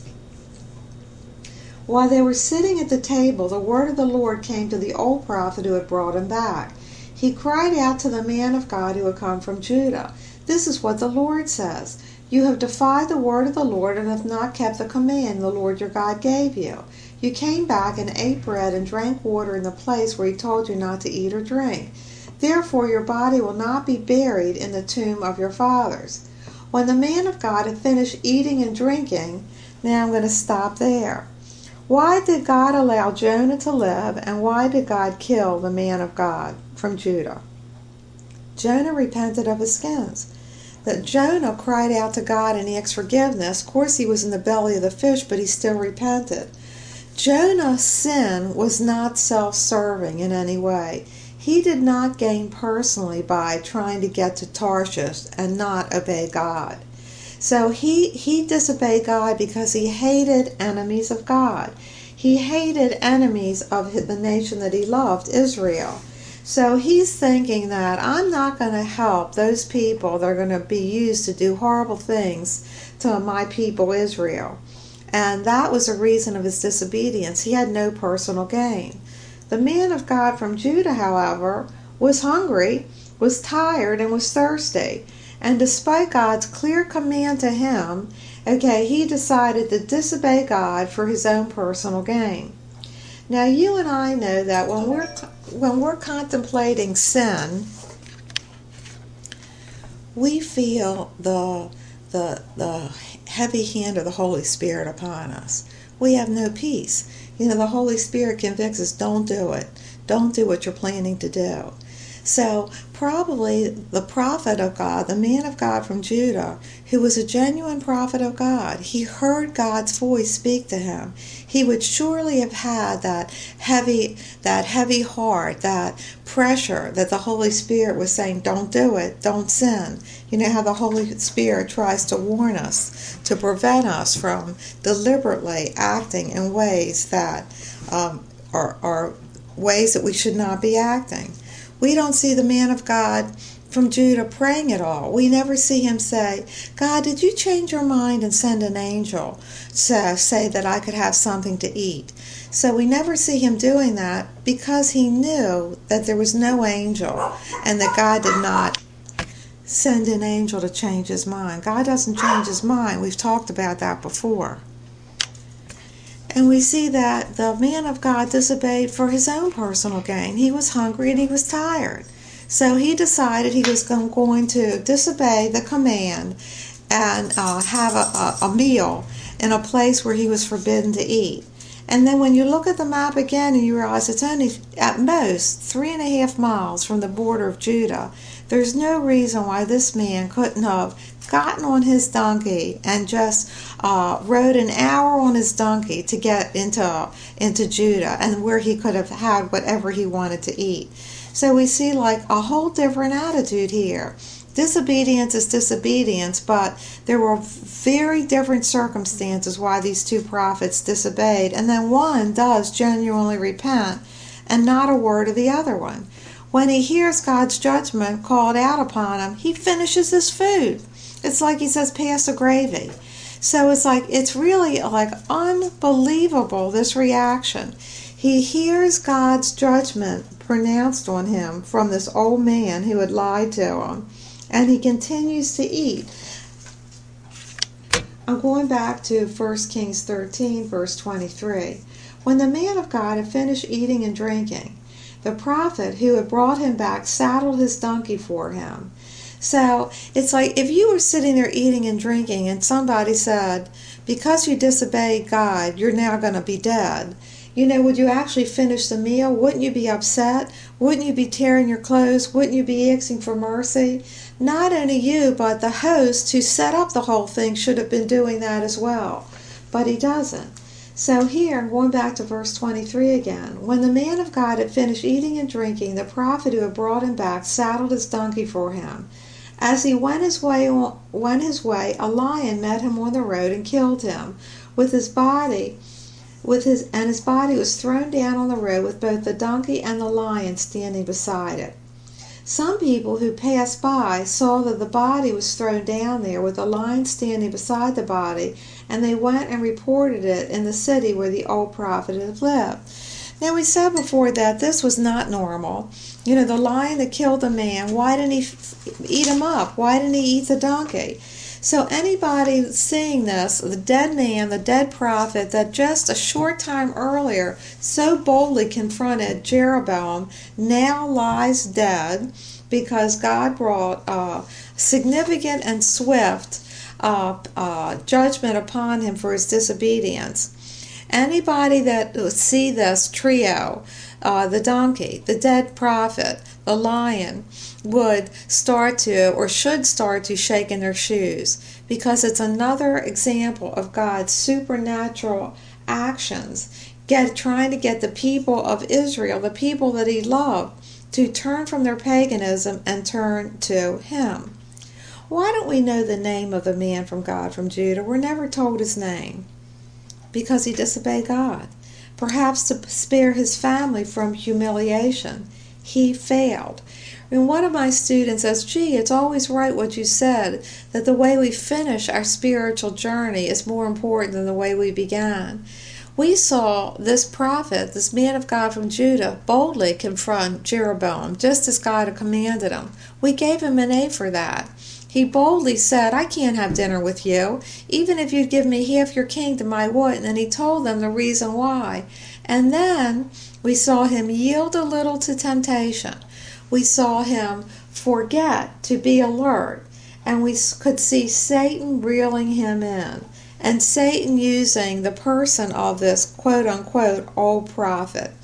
While they were sitting at the table, the word of the Lord came to the old prophet who had brought him back. He cried out to the man of God who had come from Judah. This is what the Lord says. You have defied the word of the Lord and have not kept the command the Lord your God gave you. You came back and ate bread and drank water in the place where he told you not to eat or drink. Therefore your body will not be buried in the tomb of your fathers. When the man of God had finished eating and drinking, now I'm going to stop there. Why did God allow Jonah to live, and why did God kill the man of God from Judah? Jonah repented of his sins. That Jonah cried out to God and asked forgiveness. Of course, he was in the belly of the fish, but he still repented. Jonah's sin was not self-serving in any way. He did not gain personally by trying to get to Tarshish and not obey God. So he disobeyed God because he hated enemies of God. He hated enemies of the nation that he loved, Israel. So he's thinking that I'm not going to help those people that are going to be used to do horrible things to my people Israel. And that was a reason of his disobedience. He had no personal gain. The man of God from Judah, however, was hungry, was tired, and was thirsty. And despite God's clear command to him, he decided to disobey God for his own personal gain. Now you and I know that when we're contemplating sin, we feel the heavy hand of the Holy Spirit upon us. We have no peace. The Holy Spirit convicts us, don't do it. Don't do what you're planning to do. So probably the prophet of God, the man of God from Judah, who was a genuine prophet of God, he heard God's voice speak to him. He would surely have had that heavy heart, that pressure that the Holy Spirit was saying, don't do it, don't sin. You know how the Holy Spirit tries to warn us, to prevent us from deliberately acting in ways that are ways that we should not be acting. We don't see the man of God from Judah praying at all. We never see him say, God, did you change your mind and send an angel to say that I could have something to eat? So we never see him doing that because he knew that there was no angel and that God did not send an angel to change his mind. God doesn't change his mind. We've talked about that before. And we see that the man of God disobeyed for his own personal gain. He was hungry and he was tired. So he decided he was going to disobey the command and have a meal in a place where he was forbidden to eat. And then when you look at the map again and you realize it's only at most 3.5 miles from the border of Judah, there's no reason why this man couldn't have gotten on his donkey and just rode an hour on his donkey to get into Judah, and where he could have had whatever he wanted to eat. So we see like a whole different attitude here. Disobedience is disobedience, but there were very different circumstances why these two prophets disobeyed, and then one does genuinely repent, and not a word of the other one. When he hears God's judgment called out upon him, he finishes his food. It's like he says, pass the gravy. So it's really like unbelievable, this reaction. He hears God's judgment pronounced on him from this old man who had lied to him, and he continues to eat. I'm going back to 1 Kings 13, verse 23. When the man of God had finished eating and drinking, the prophet who had brought him back saddled his donkey for him. So it's like if you were sitting there eating and drinking and somebody said, because you disobeyed God, you're now going to be dead. You know, would you actually finish the meal? Wouldn't you be upset? Wouldn't you be tearing your clothes? Wouldn't you be asking for mercy? Not only you, but the host who set up the whole thing should have been doing that as well. But he doesn't. So here, going back to verse 23 again, when the man of God had finished eating and drinking, the prophet who had brought him back saddled his donkey for him. As he went his way, a lion met him on the road and killed him. His body was thrown down on the road with both the donkey and the lion standing beside it. Some people who passed by saw that the body was thrown down there with the lion standing beside the body, and they went and reported it in the city where the old prophet had lived. Now, we said before that this was not normal. You know, the lion that killed the man, why didn't he eat him up? Why didn't he eat the donkey? So anybody seeing this, the dead man, the dead prophet that just a short time earlier so boldly confronted Jeroboam, now lies dead because God brought significant and swift judgment upon him for his disobedience. Anybody that see this trio, the donkey, the dead prophet, the lion, would start to, or should start to, shake in their shoes, because it's another example of God's supernatural actions, trying to get the people of Israel, the people that he loved, to turn from their paganism and turn to him. Why don't we know the name of the man from God from Judah? We're never told his name. Because he disobeyed God. Perhaps to spare his family from humiliation. He failed. And one of my students says, gee, it's always right what you said, that the way we finish our spiritual journey is more important than the way we began. We saw this prophet, this man of God from Judah, boldly confront Jeroboam, just as God had commanded him. We gave him an A for that. He boldly said, I can't have dinner with you. Even if you'd give me half your kingdom, I wouldn't. And he told them the reason why. And then we saw him yield a little to temptation. We saw him forget to be alert. And we could see Satan reeling him in. And Satan using the person of this quote-unquote old prophet.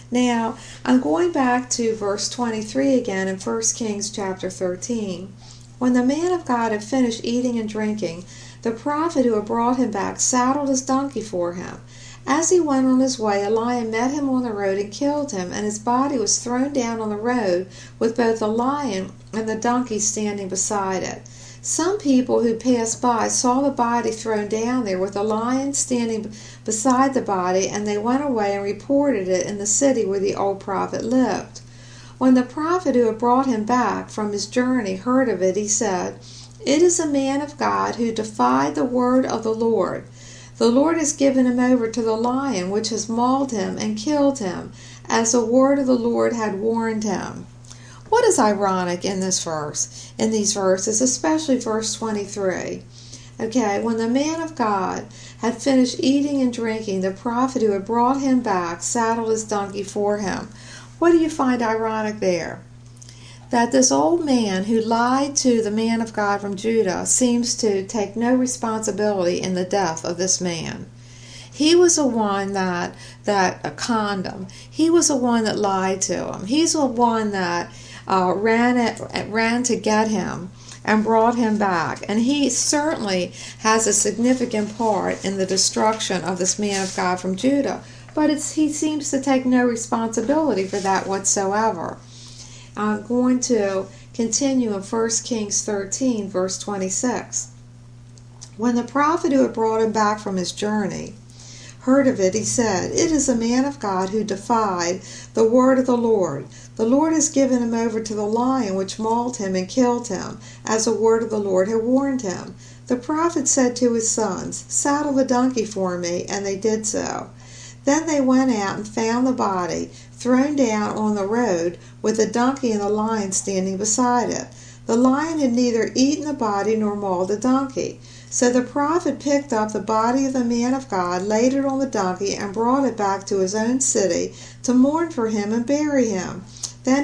Now, I'm going back to verse 23 again in 1 Kings chapter 13. When the man of God had finished eating and drinking, the prophet who had brought him back saddled his donkey for him. As he went on his way, a lion met him on the road and killed him, and his body was thrown down on the road with both the lion and the donkey standing beside it. Some people who passed by saw the body thrown down there with the lion standing beside the body, and they went away and reported it in the city where the old prophet lived. When the prophet who had brought him back from his journey heard of it, he said, "It is a man of God who defied the word of the Lord. The Lord has given him over to the lion, which has mauled him and killed him, as the word of the Lord had warned him." What is ironic in this verse, in these verses, especially verse 23? Okay, when the man of God had finished eating and drinking, the prophet who had brought him back saddled his donkey for him. What do you find ironic there? That this old man who lied to the man of God from Judah seems to take no responsibility in the death of this man. He was the one that conned him. He was the one that lied to him. He's the one that ran to get him and brought him back. And he certainly has a significant part in the destruction of this man of God from Judah. But he seems to take no responsibility for that whatsoever. I'm going to continue in 1 Kings 13, verse 26. When the prophet who had brought him back from his journey heard of it, he said, "It is a man of God who defied the word of the Lord. The Lord has given him over to the lion, which mauled him and killed him, as the word of the Lord had warned him." The prophet said to his sons, "Saddle the donkey for me," and they did so. Then they went out and found the body thrown down on the road with the donkey and the lion standing beside it. The lion had neither eaten the body nor mauled the donkey. So the prophet picked up the body of the man of God, laid it on the donkey, and brought it back to his own city to mourn for him and bury him. Then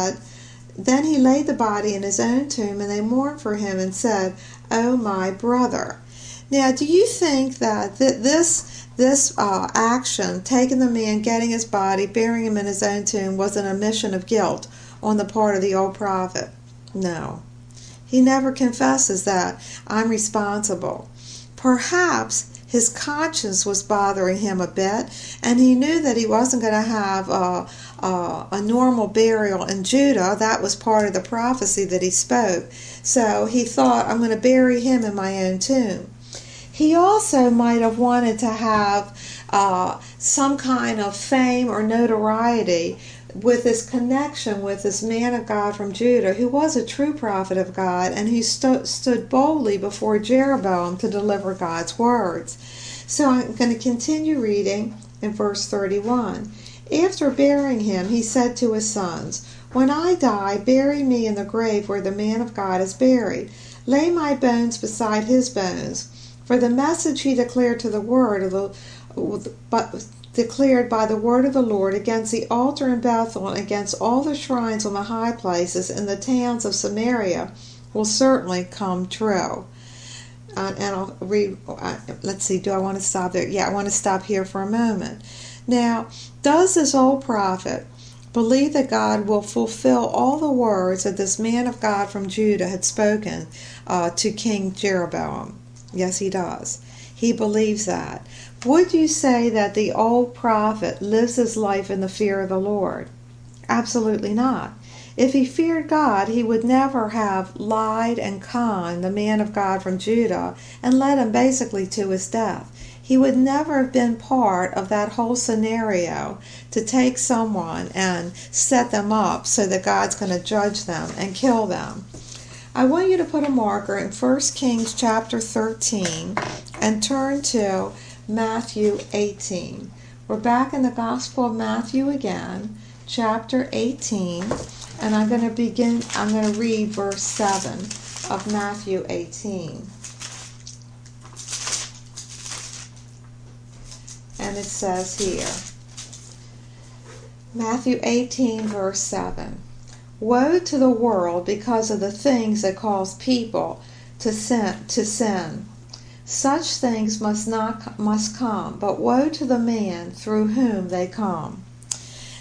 he laid the body in his own tomb, and they mourned for him and said, "Oh, my brother." Now, do you think that this action, taking the man, getting his body, burying him in his own tomb, was an admission of guilt on the part of the old prophet? No. He never confesses that I'm responsible. Perhaps his conscience was bothering him a bit, and he knew that he wasn't going to have a normal burial in Judah. That was part of the prophecy that he spoke. So he thought, I'm going to bury him in my own tomb. He also might have wanted to have some kind of fame or notoriety with his connection with this man of God from Judah, who was a true prophet of God and who stood boldly before Jeroboam to deliver God's words. So I'm going to continue reading in verse 31. After burying him, he said to his sons, "When I die, bury me in the grave where the man of God is buried. Lay my bones beside his bones. For the message he declared by the word of the Lord against the altar in Bethel and against all the shrines on the high places in the towns of Samaria will certainly come true." And I'll read, let's see, do I want to stop there? Yeah, I want to stop here for a moment. Now, does this old prophet believe that God will fulfill all the words that this man of God from Judah had spoken to King Jeroboam? Yes, he does. He believes that. Would you say that the old prophet lives his life in the fear of the Lord? Absolutely not. If he feared God, he would never have lied and conned the man of God from Judah and led him basically to his death. He would never have been part of that whole scenario to take someone and set them up so that God's going to judge them and kill them. I want you to put a marker in 1 Kings chapter 13 and turn to Matthew 18. We're back in the Gospel of Matthew again, chapter 18, and I'm going to read verse 7 of Matthew 18. And it says here, Matthew 18, verse 7. "Woe to the world because of the things that cause people to sin. Such things must come, but woe to the man through whom they come."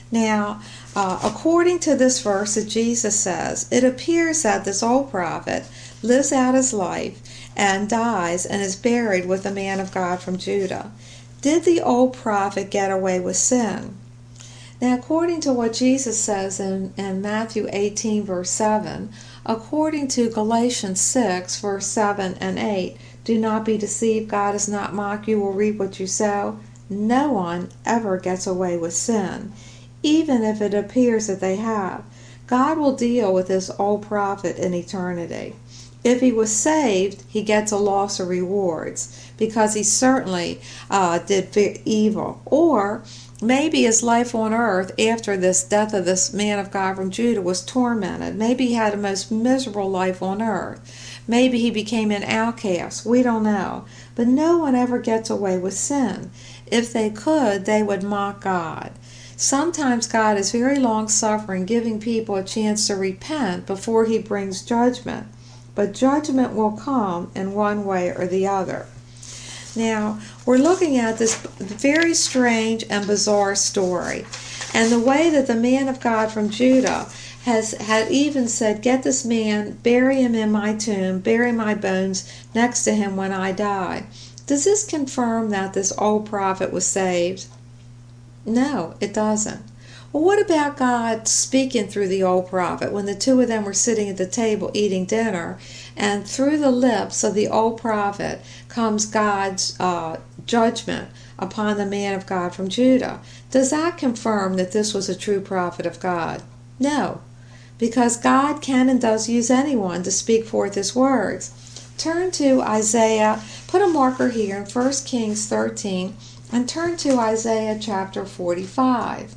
Now, according to this verse that Jesus says, it appears that this old prophet lives out his life and dies and is buried with the man of God from Judah. Did the old prophet get away with sin? Now, according to what Jesus says in Matthew 18, verse 7, according to Galatians 6, verse 7 and 8, do not be deceived, God is not mocked, you will reap what you sow. No one ever gets away with sin, even if it appears that they have. God will deal with this old prophet in eternity. If he was saved, he gets a loss of rewards because he certainly did evil. Or maybe his life on earth after this death of this man of God from Judah was tormented. Maybe he had a most miserable life on earth. Maybe he became an outcast. We don't know. But no one ever gets away with sin. If they could, they would mock God. Sometimes God is very long-suffering, giving people a chance to repent before he brings judgment. But judgment will come in one way or the other. Now, we're looking at this very strange and bizarre story. And the way that the man of God from Judah had even said, get this man, bury him in my tomb, bury my bones next to him when I die. Does this confirm that this old prophet was saved? No, it doesn't. Well, what about God speaking through the old prophet when the two of them were sitting at the table eating dinner, and through the lips of the old prophet comes God's judgment upon the man of God from Judah? Does that confirm that this was a true prophet of God? No, because God can and does use anyone to speak forth his words. Turn to Isaiah, put a marker here in 1 Kings 13, and turn to Isaiah chapter 45.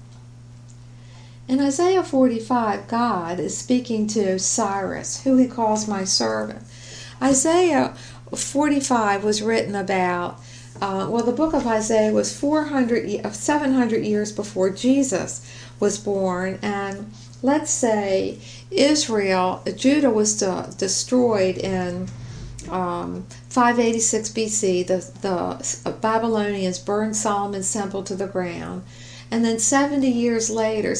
In Isaiah 45, God is speaking to Cyrus, who he calls my servant. Isaiah 45 was written about, the book of Isaiah was 700 years before Jesus was born, and let's say Judah was destroyed in 586 BC. The Babylonians burned Solomon's temple to the ground. And then 70 years later,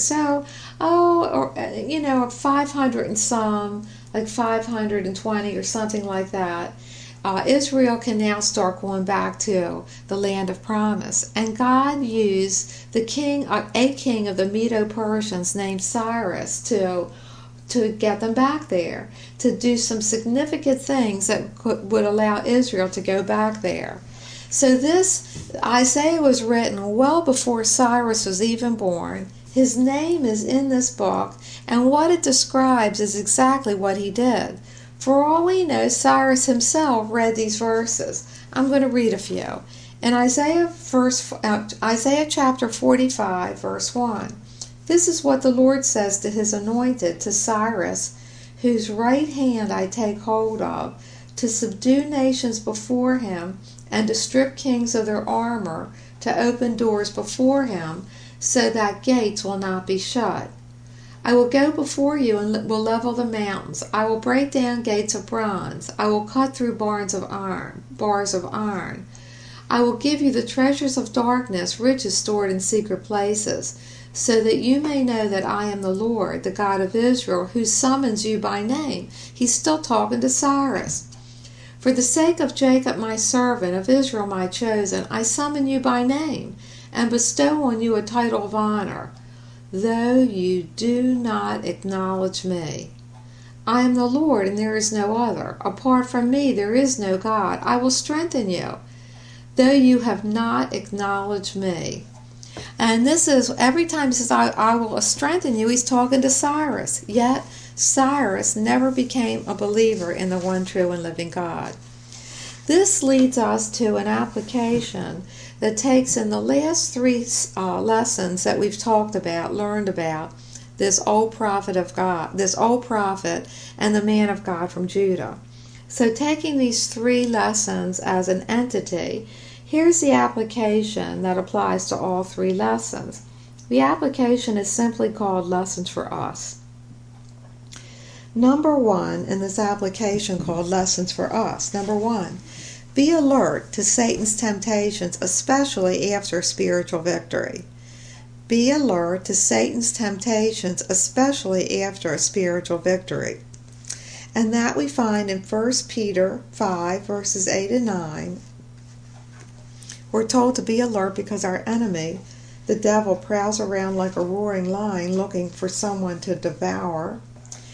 500 and some, like 520 or something like that, Israel can now start going back to the land of promise. And God used a king of the Medo-Persians named Cyrus to get them back there, to do some significant things that would allow Israel to go back there. So this Isaiah was written well before Cyrus was even born. His name is in this book, and what it describes is exactly what he did. For all we know, Cyrus himself read these verses. I'm going to read a few. In Isaiah chapter 45, verse 1, this is what the Lord says to his anointed, to Cyrus, whose right hand I take hold of, to subdue nations before him, and to strip kings of their armor, to open doors before him, so that gates will not be shut. I will go before you and will level the mountains. I will break down gates of bronze. I will cut through bars of iron. I will give you the treasures of darkness, riches stored in secret places, so that you may know that I am the Lord, the God of Israel, who summons you by name. He's still talking to Cyrus. For the sake of Jacob my servant, of Israel my chosen, I summon you by name, and bestow on you a title of honor, though you do not acknowledge me. I am the Lord, and there is no other. Apart from me there is no God. I will strengthen you, though you have not acknowledged me. And this is, every time he says, I will strengthen you, he's talking to Cyrus. Yet Cyrus never became a believer in the one true and living God. This leads us to an application that takes in the last three lessons that we've learned about this old prophet of God, this old prophet and the man of God from Judah. So taking these three lessons as an entity, here's the application that applies to all three lessons. The application is simply called Lessons for Us. Number one in this application called Lessons for Us. Number one, be alert to Satan's temptations, especially after spiritual victory. Be alert to Satan's temptations, especially after a spiritual victory. And that we find in 1 Peter 5, verses 8 and 9. We're told to be alert because our enemy, the devil, prowls around like a roaring lion looking for someone to devour.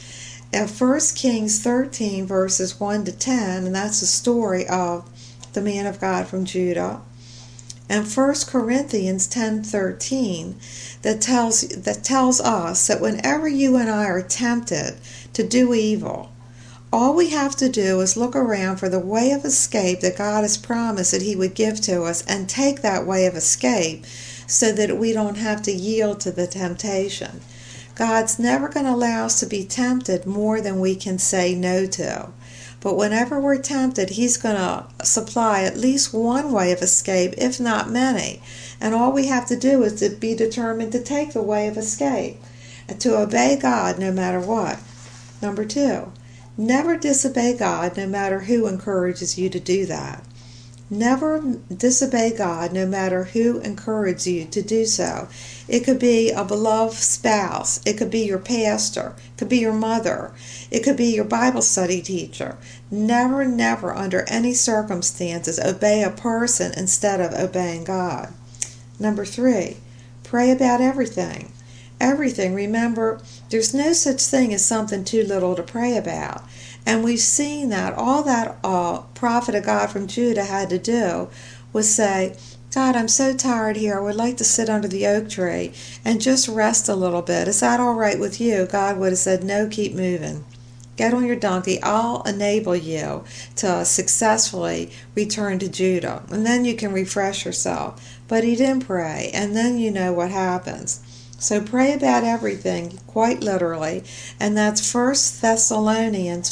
And 1 Kings 13, verses 1 to 10, and that's the story of the man of God from Judah. And 1 Corinthians 10:13 that tells us that whenever you and I are tempted to do evil, all we have to do is look around for the way of escape that God has promised that He would give to us and take that way of escape so that we don't have to yield to the temptation. God's never going to allow us to be tempted more than we can say no to. But whenever we're tempted, He's going to supply at least one way of escape, if not many. And all we have to do is to be determined to take the way of escape and to obey God no matter what. Number 2, never disobey God no matter who encourages you to do that. Never disobey God no matter who encourages you to do so. It could be a beloved spouse. It could be your pastor. It could be your mother. It could be your Bible study teacher. Never, never under any circumstances obey a person instead of obeying God. Number 3, pray about everything. Everything. Remember, there's no such thing as something too little to pray about. And we've seen that all that prophet of God from Judah had to do was say, God, I'm so tired here. I would like to sit under the oak tree and just rest a little bit. Is that all right with you? God would have said, no, keep moving. Get on your donkey. I'll enable you to successfully return to Judah. And then you can refresh yourself. But he didn't pray. And then you know what happens. So pray about everything, quite literally, and that's 1 Thessalonians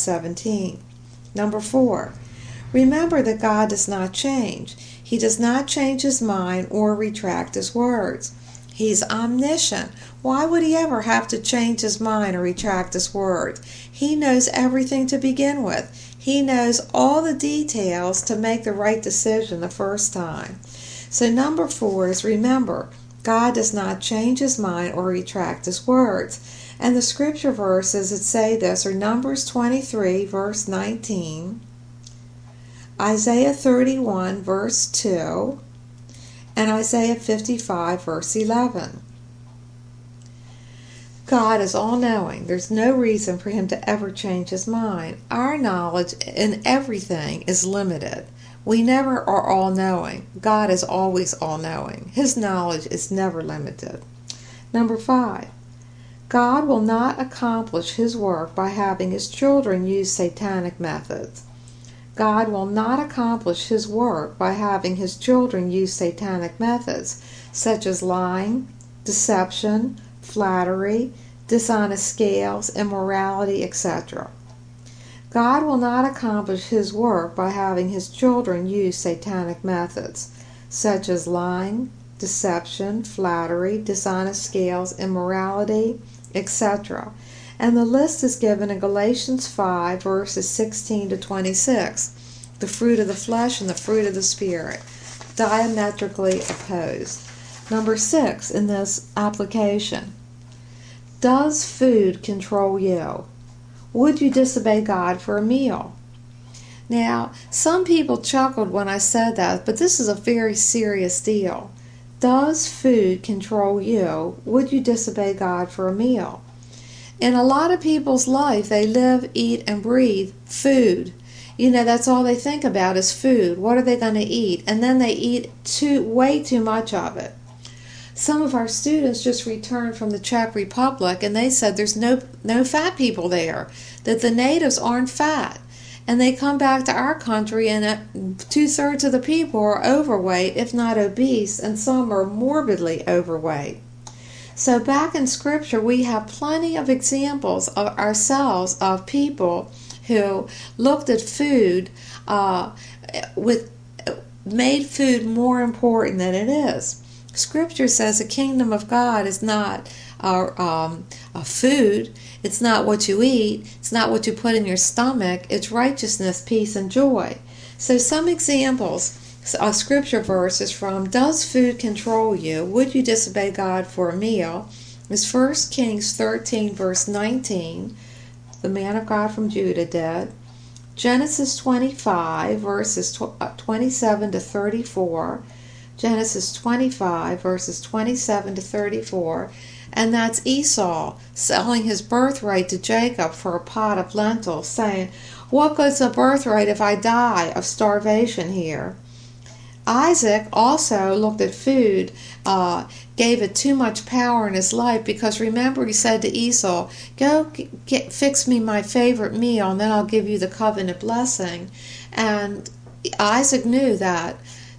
5:17. Number 4, remember that God does not change. He does not change His mind or retract His words. He's omniscient. Why would He ever have to change His mind or retract His words? He knows everything to begin with. He knows all the details to make the right decision the first time. So number 4 is remember, God does not change His mind or retract His words. And the scripture verses that say this are Numbers 23, verse 19, Isaiah 31, verse 2, and Isaiah 55, verse 11. God is all-knowing. There's no reason for Him to ever change His mind. Our knowledge in everything is limited. We never are all-knowing. God is always all-knowing. His knowledge is never limited. Number 5, God will not accomplish His work by having His children use satanic methods. God will not accomplish His work by having His children use satanic methods, such as lying, deception, flattery, dishonest scales, immorality, etc. God will not accomplish His work by having His children use satanic methods, such as lying, deception, flattery, dishonest scales, immorality, etc. And the list is given in Galatians 5, verses 16 to 26. The fruit of the flesh and the fruit of the Spirit, diametrically opposed. Number 6 in this application. Does food control you? Would you disobey God for a meal? Now, some people chuckled when I said that, but this is a very serious deal. Does food control you? Would you disobey God for a meal? In a lot of people's life, they live, eat, and breathe food. You know, that's all they think about is food. What are they going to eat? And then they eat way too much of it. Some of our students just returned from the Czech Republic, and they said there's no fat people there, that the natives aren't fat. And they come back to our country, and 2/3 of the people are overweight, if not obese, and some are morbidly overweight. So back in Scripture, we have plenty of examples of ourselves, of people who looked at food, made food more important than it is. Scripture says the kingdom of God is not a food. It's not what you eat. It's not what you put in your stomach. It's righteousness, peace, and joy. So some examples A scripture verse is from, "Does food control you? Would you disobey God for a meal?" It's 1 Kings 13, verse 19. The man of God from Judah did. Genesis 25, verses 27 to 34. Genesis 25, verses 27 to 34. And that's Esau selling his birthright to Jacob for a pot of lentils, saying, "What good's a birthright if I die of starvation here?" Isaac also looked at food, gave it too much power in his life, because remember, he said to Esau, "Go fix me my favorite meal, and then I'll give you the covenant blessing." And Isaac knew that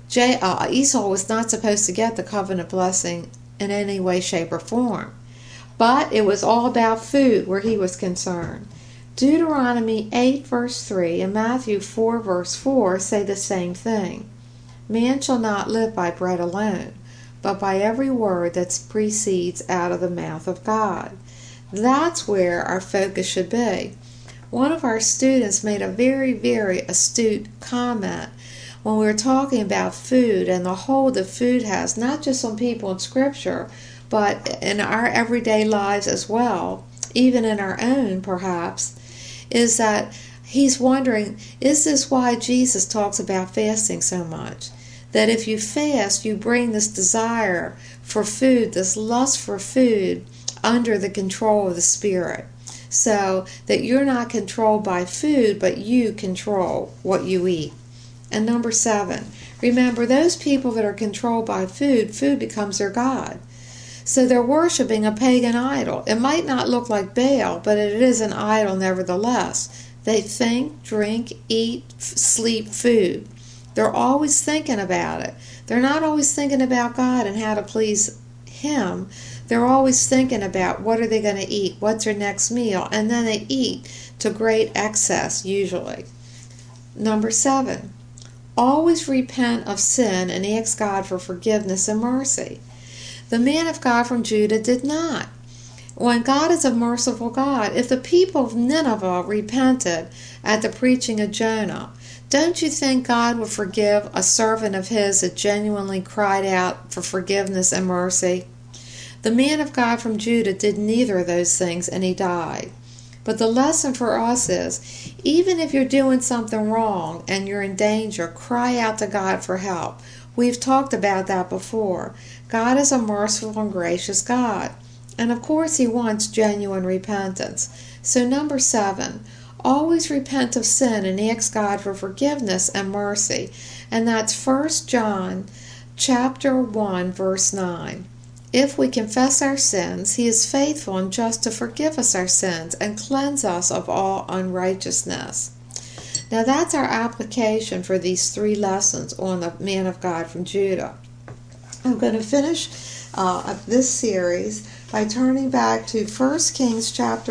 Esau was not supposed to get the covenant blessing in any way, shape, or form. But it was all about food where he was concerned. Deuteronomy 8, verse 3, and Matthew 4, verse 4 say the same thing. "Man shall not live by bread alone, but by every word that proceeds out of the mouth of God." That's where our focus should be. One of our students made a very, very astute comment when we were talking about food and the hold that food has, not just on people in Scripture, but in our everyday lives as well, even in our own perhaps, is that he's wondering, is this why Jesus talks about fasting so much? That if you fast, you bring this desire for food, this lust for food, under the control of the Spirit. So that you're not controlled by food, but you control what you eat. And number 7, remember, those people that are controlled by food, food becomes their God. So they're worshiping a pagan idol. It might not look like Baal, but it is an idol nevertheless. They think, drink, eat, sleep food. They're always thinking about it. They're not always thinking about God and how to please Him. They're always thinking about what are they going to eat, what's their next meal, and then they eat to great excess usually. Number 7, always repent of sin and ask God for forgiveness and mercy. The man of God from Judah did not. When God is a merciful God, if the people of Nineveh repented at the preaching of Jonah, don't you think God would forgive a servant of His that genuinely cried out for forgiveness and mercy? The man of God from Judah did neither of those things, and he died. But the lesson for us is, even if you're doing something wrong and you're in danger, cry out to God for help. We've talked about that before. God is a merciful and gracious God. And of course He wants genuine repentance. So number 7, always repent of sin and ask God for forgiveness and mercy. And that's 1 John chapter 1, verse 9. If we confess our sins, He is faithful and just to forgive us our sins and cleanse us of all unrighteousness. Now that's our application for these 3 lessons on the man of God from Judah. I'm going to finish this series by turning back to 1 Kings chapter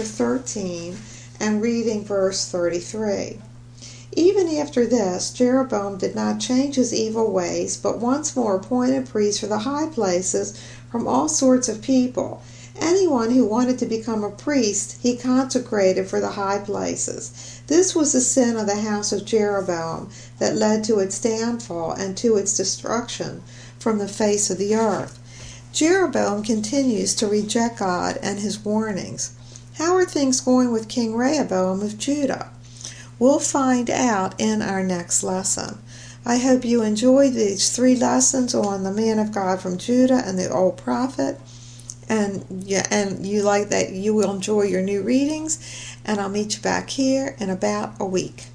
13 and reading verse 33. Even after this, Jeroboam did not change his evil ways, but once more appointed priests for the high places from all sorts of people. Anyone who wanted to become a priest, he consecrated for the high places. This was the sin of the house of Jeroboam that led to its downfall and to its destruction from the face of the earth. Jeroboam continues to reject God and His warnings. How are things going with King Rehoboam of Judah? We'll find out in our next lesson. I hope you enjoyed these 3 lessons on the man of God from Judah and the old prophet. And you like that, you will enjoy your new readings. And I'll meet you back here in about a week.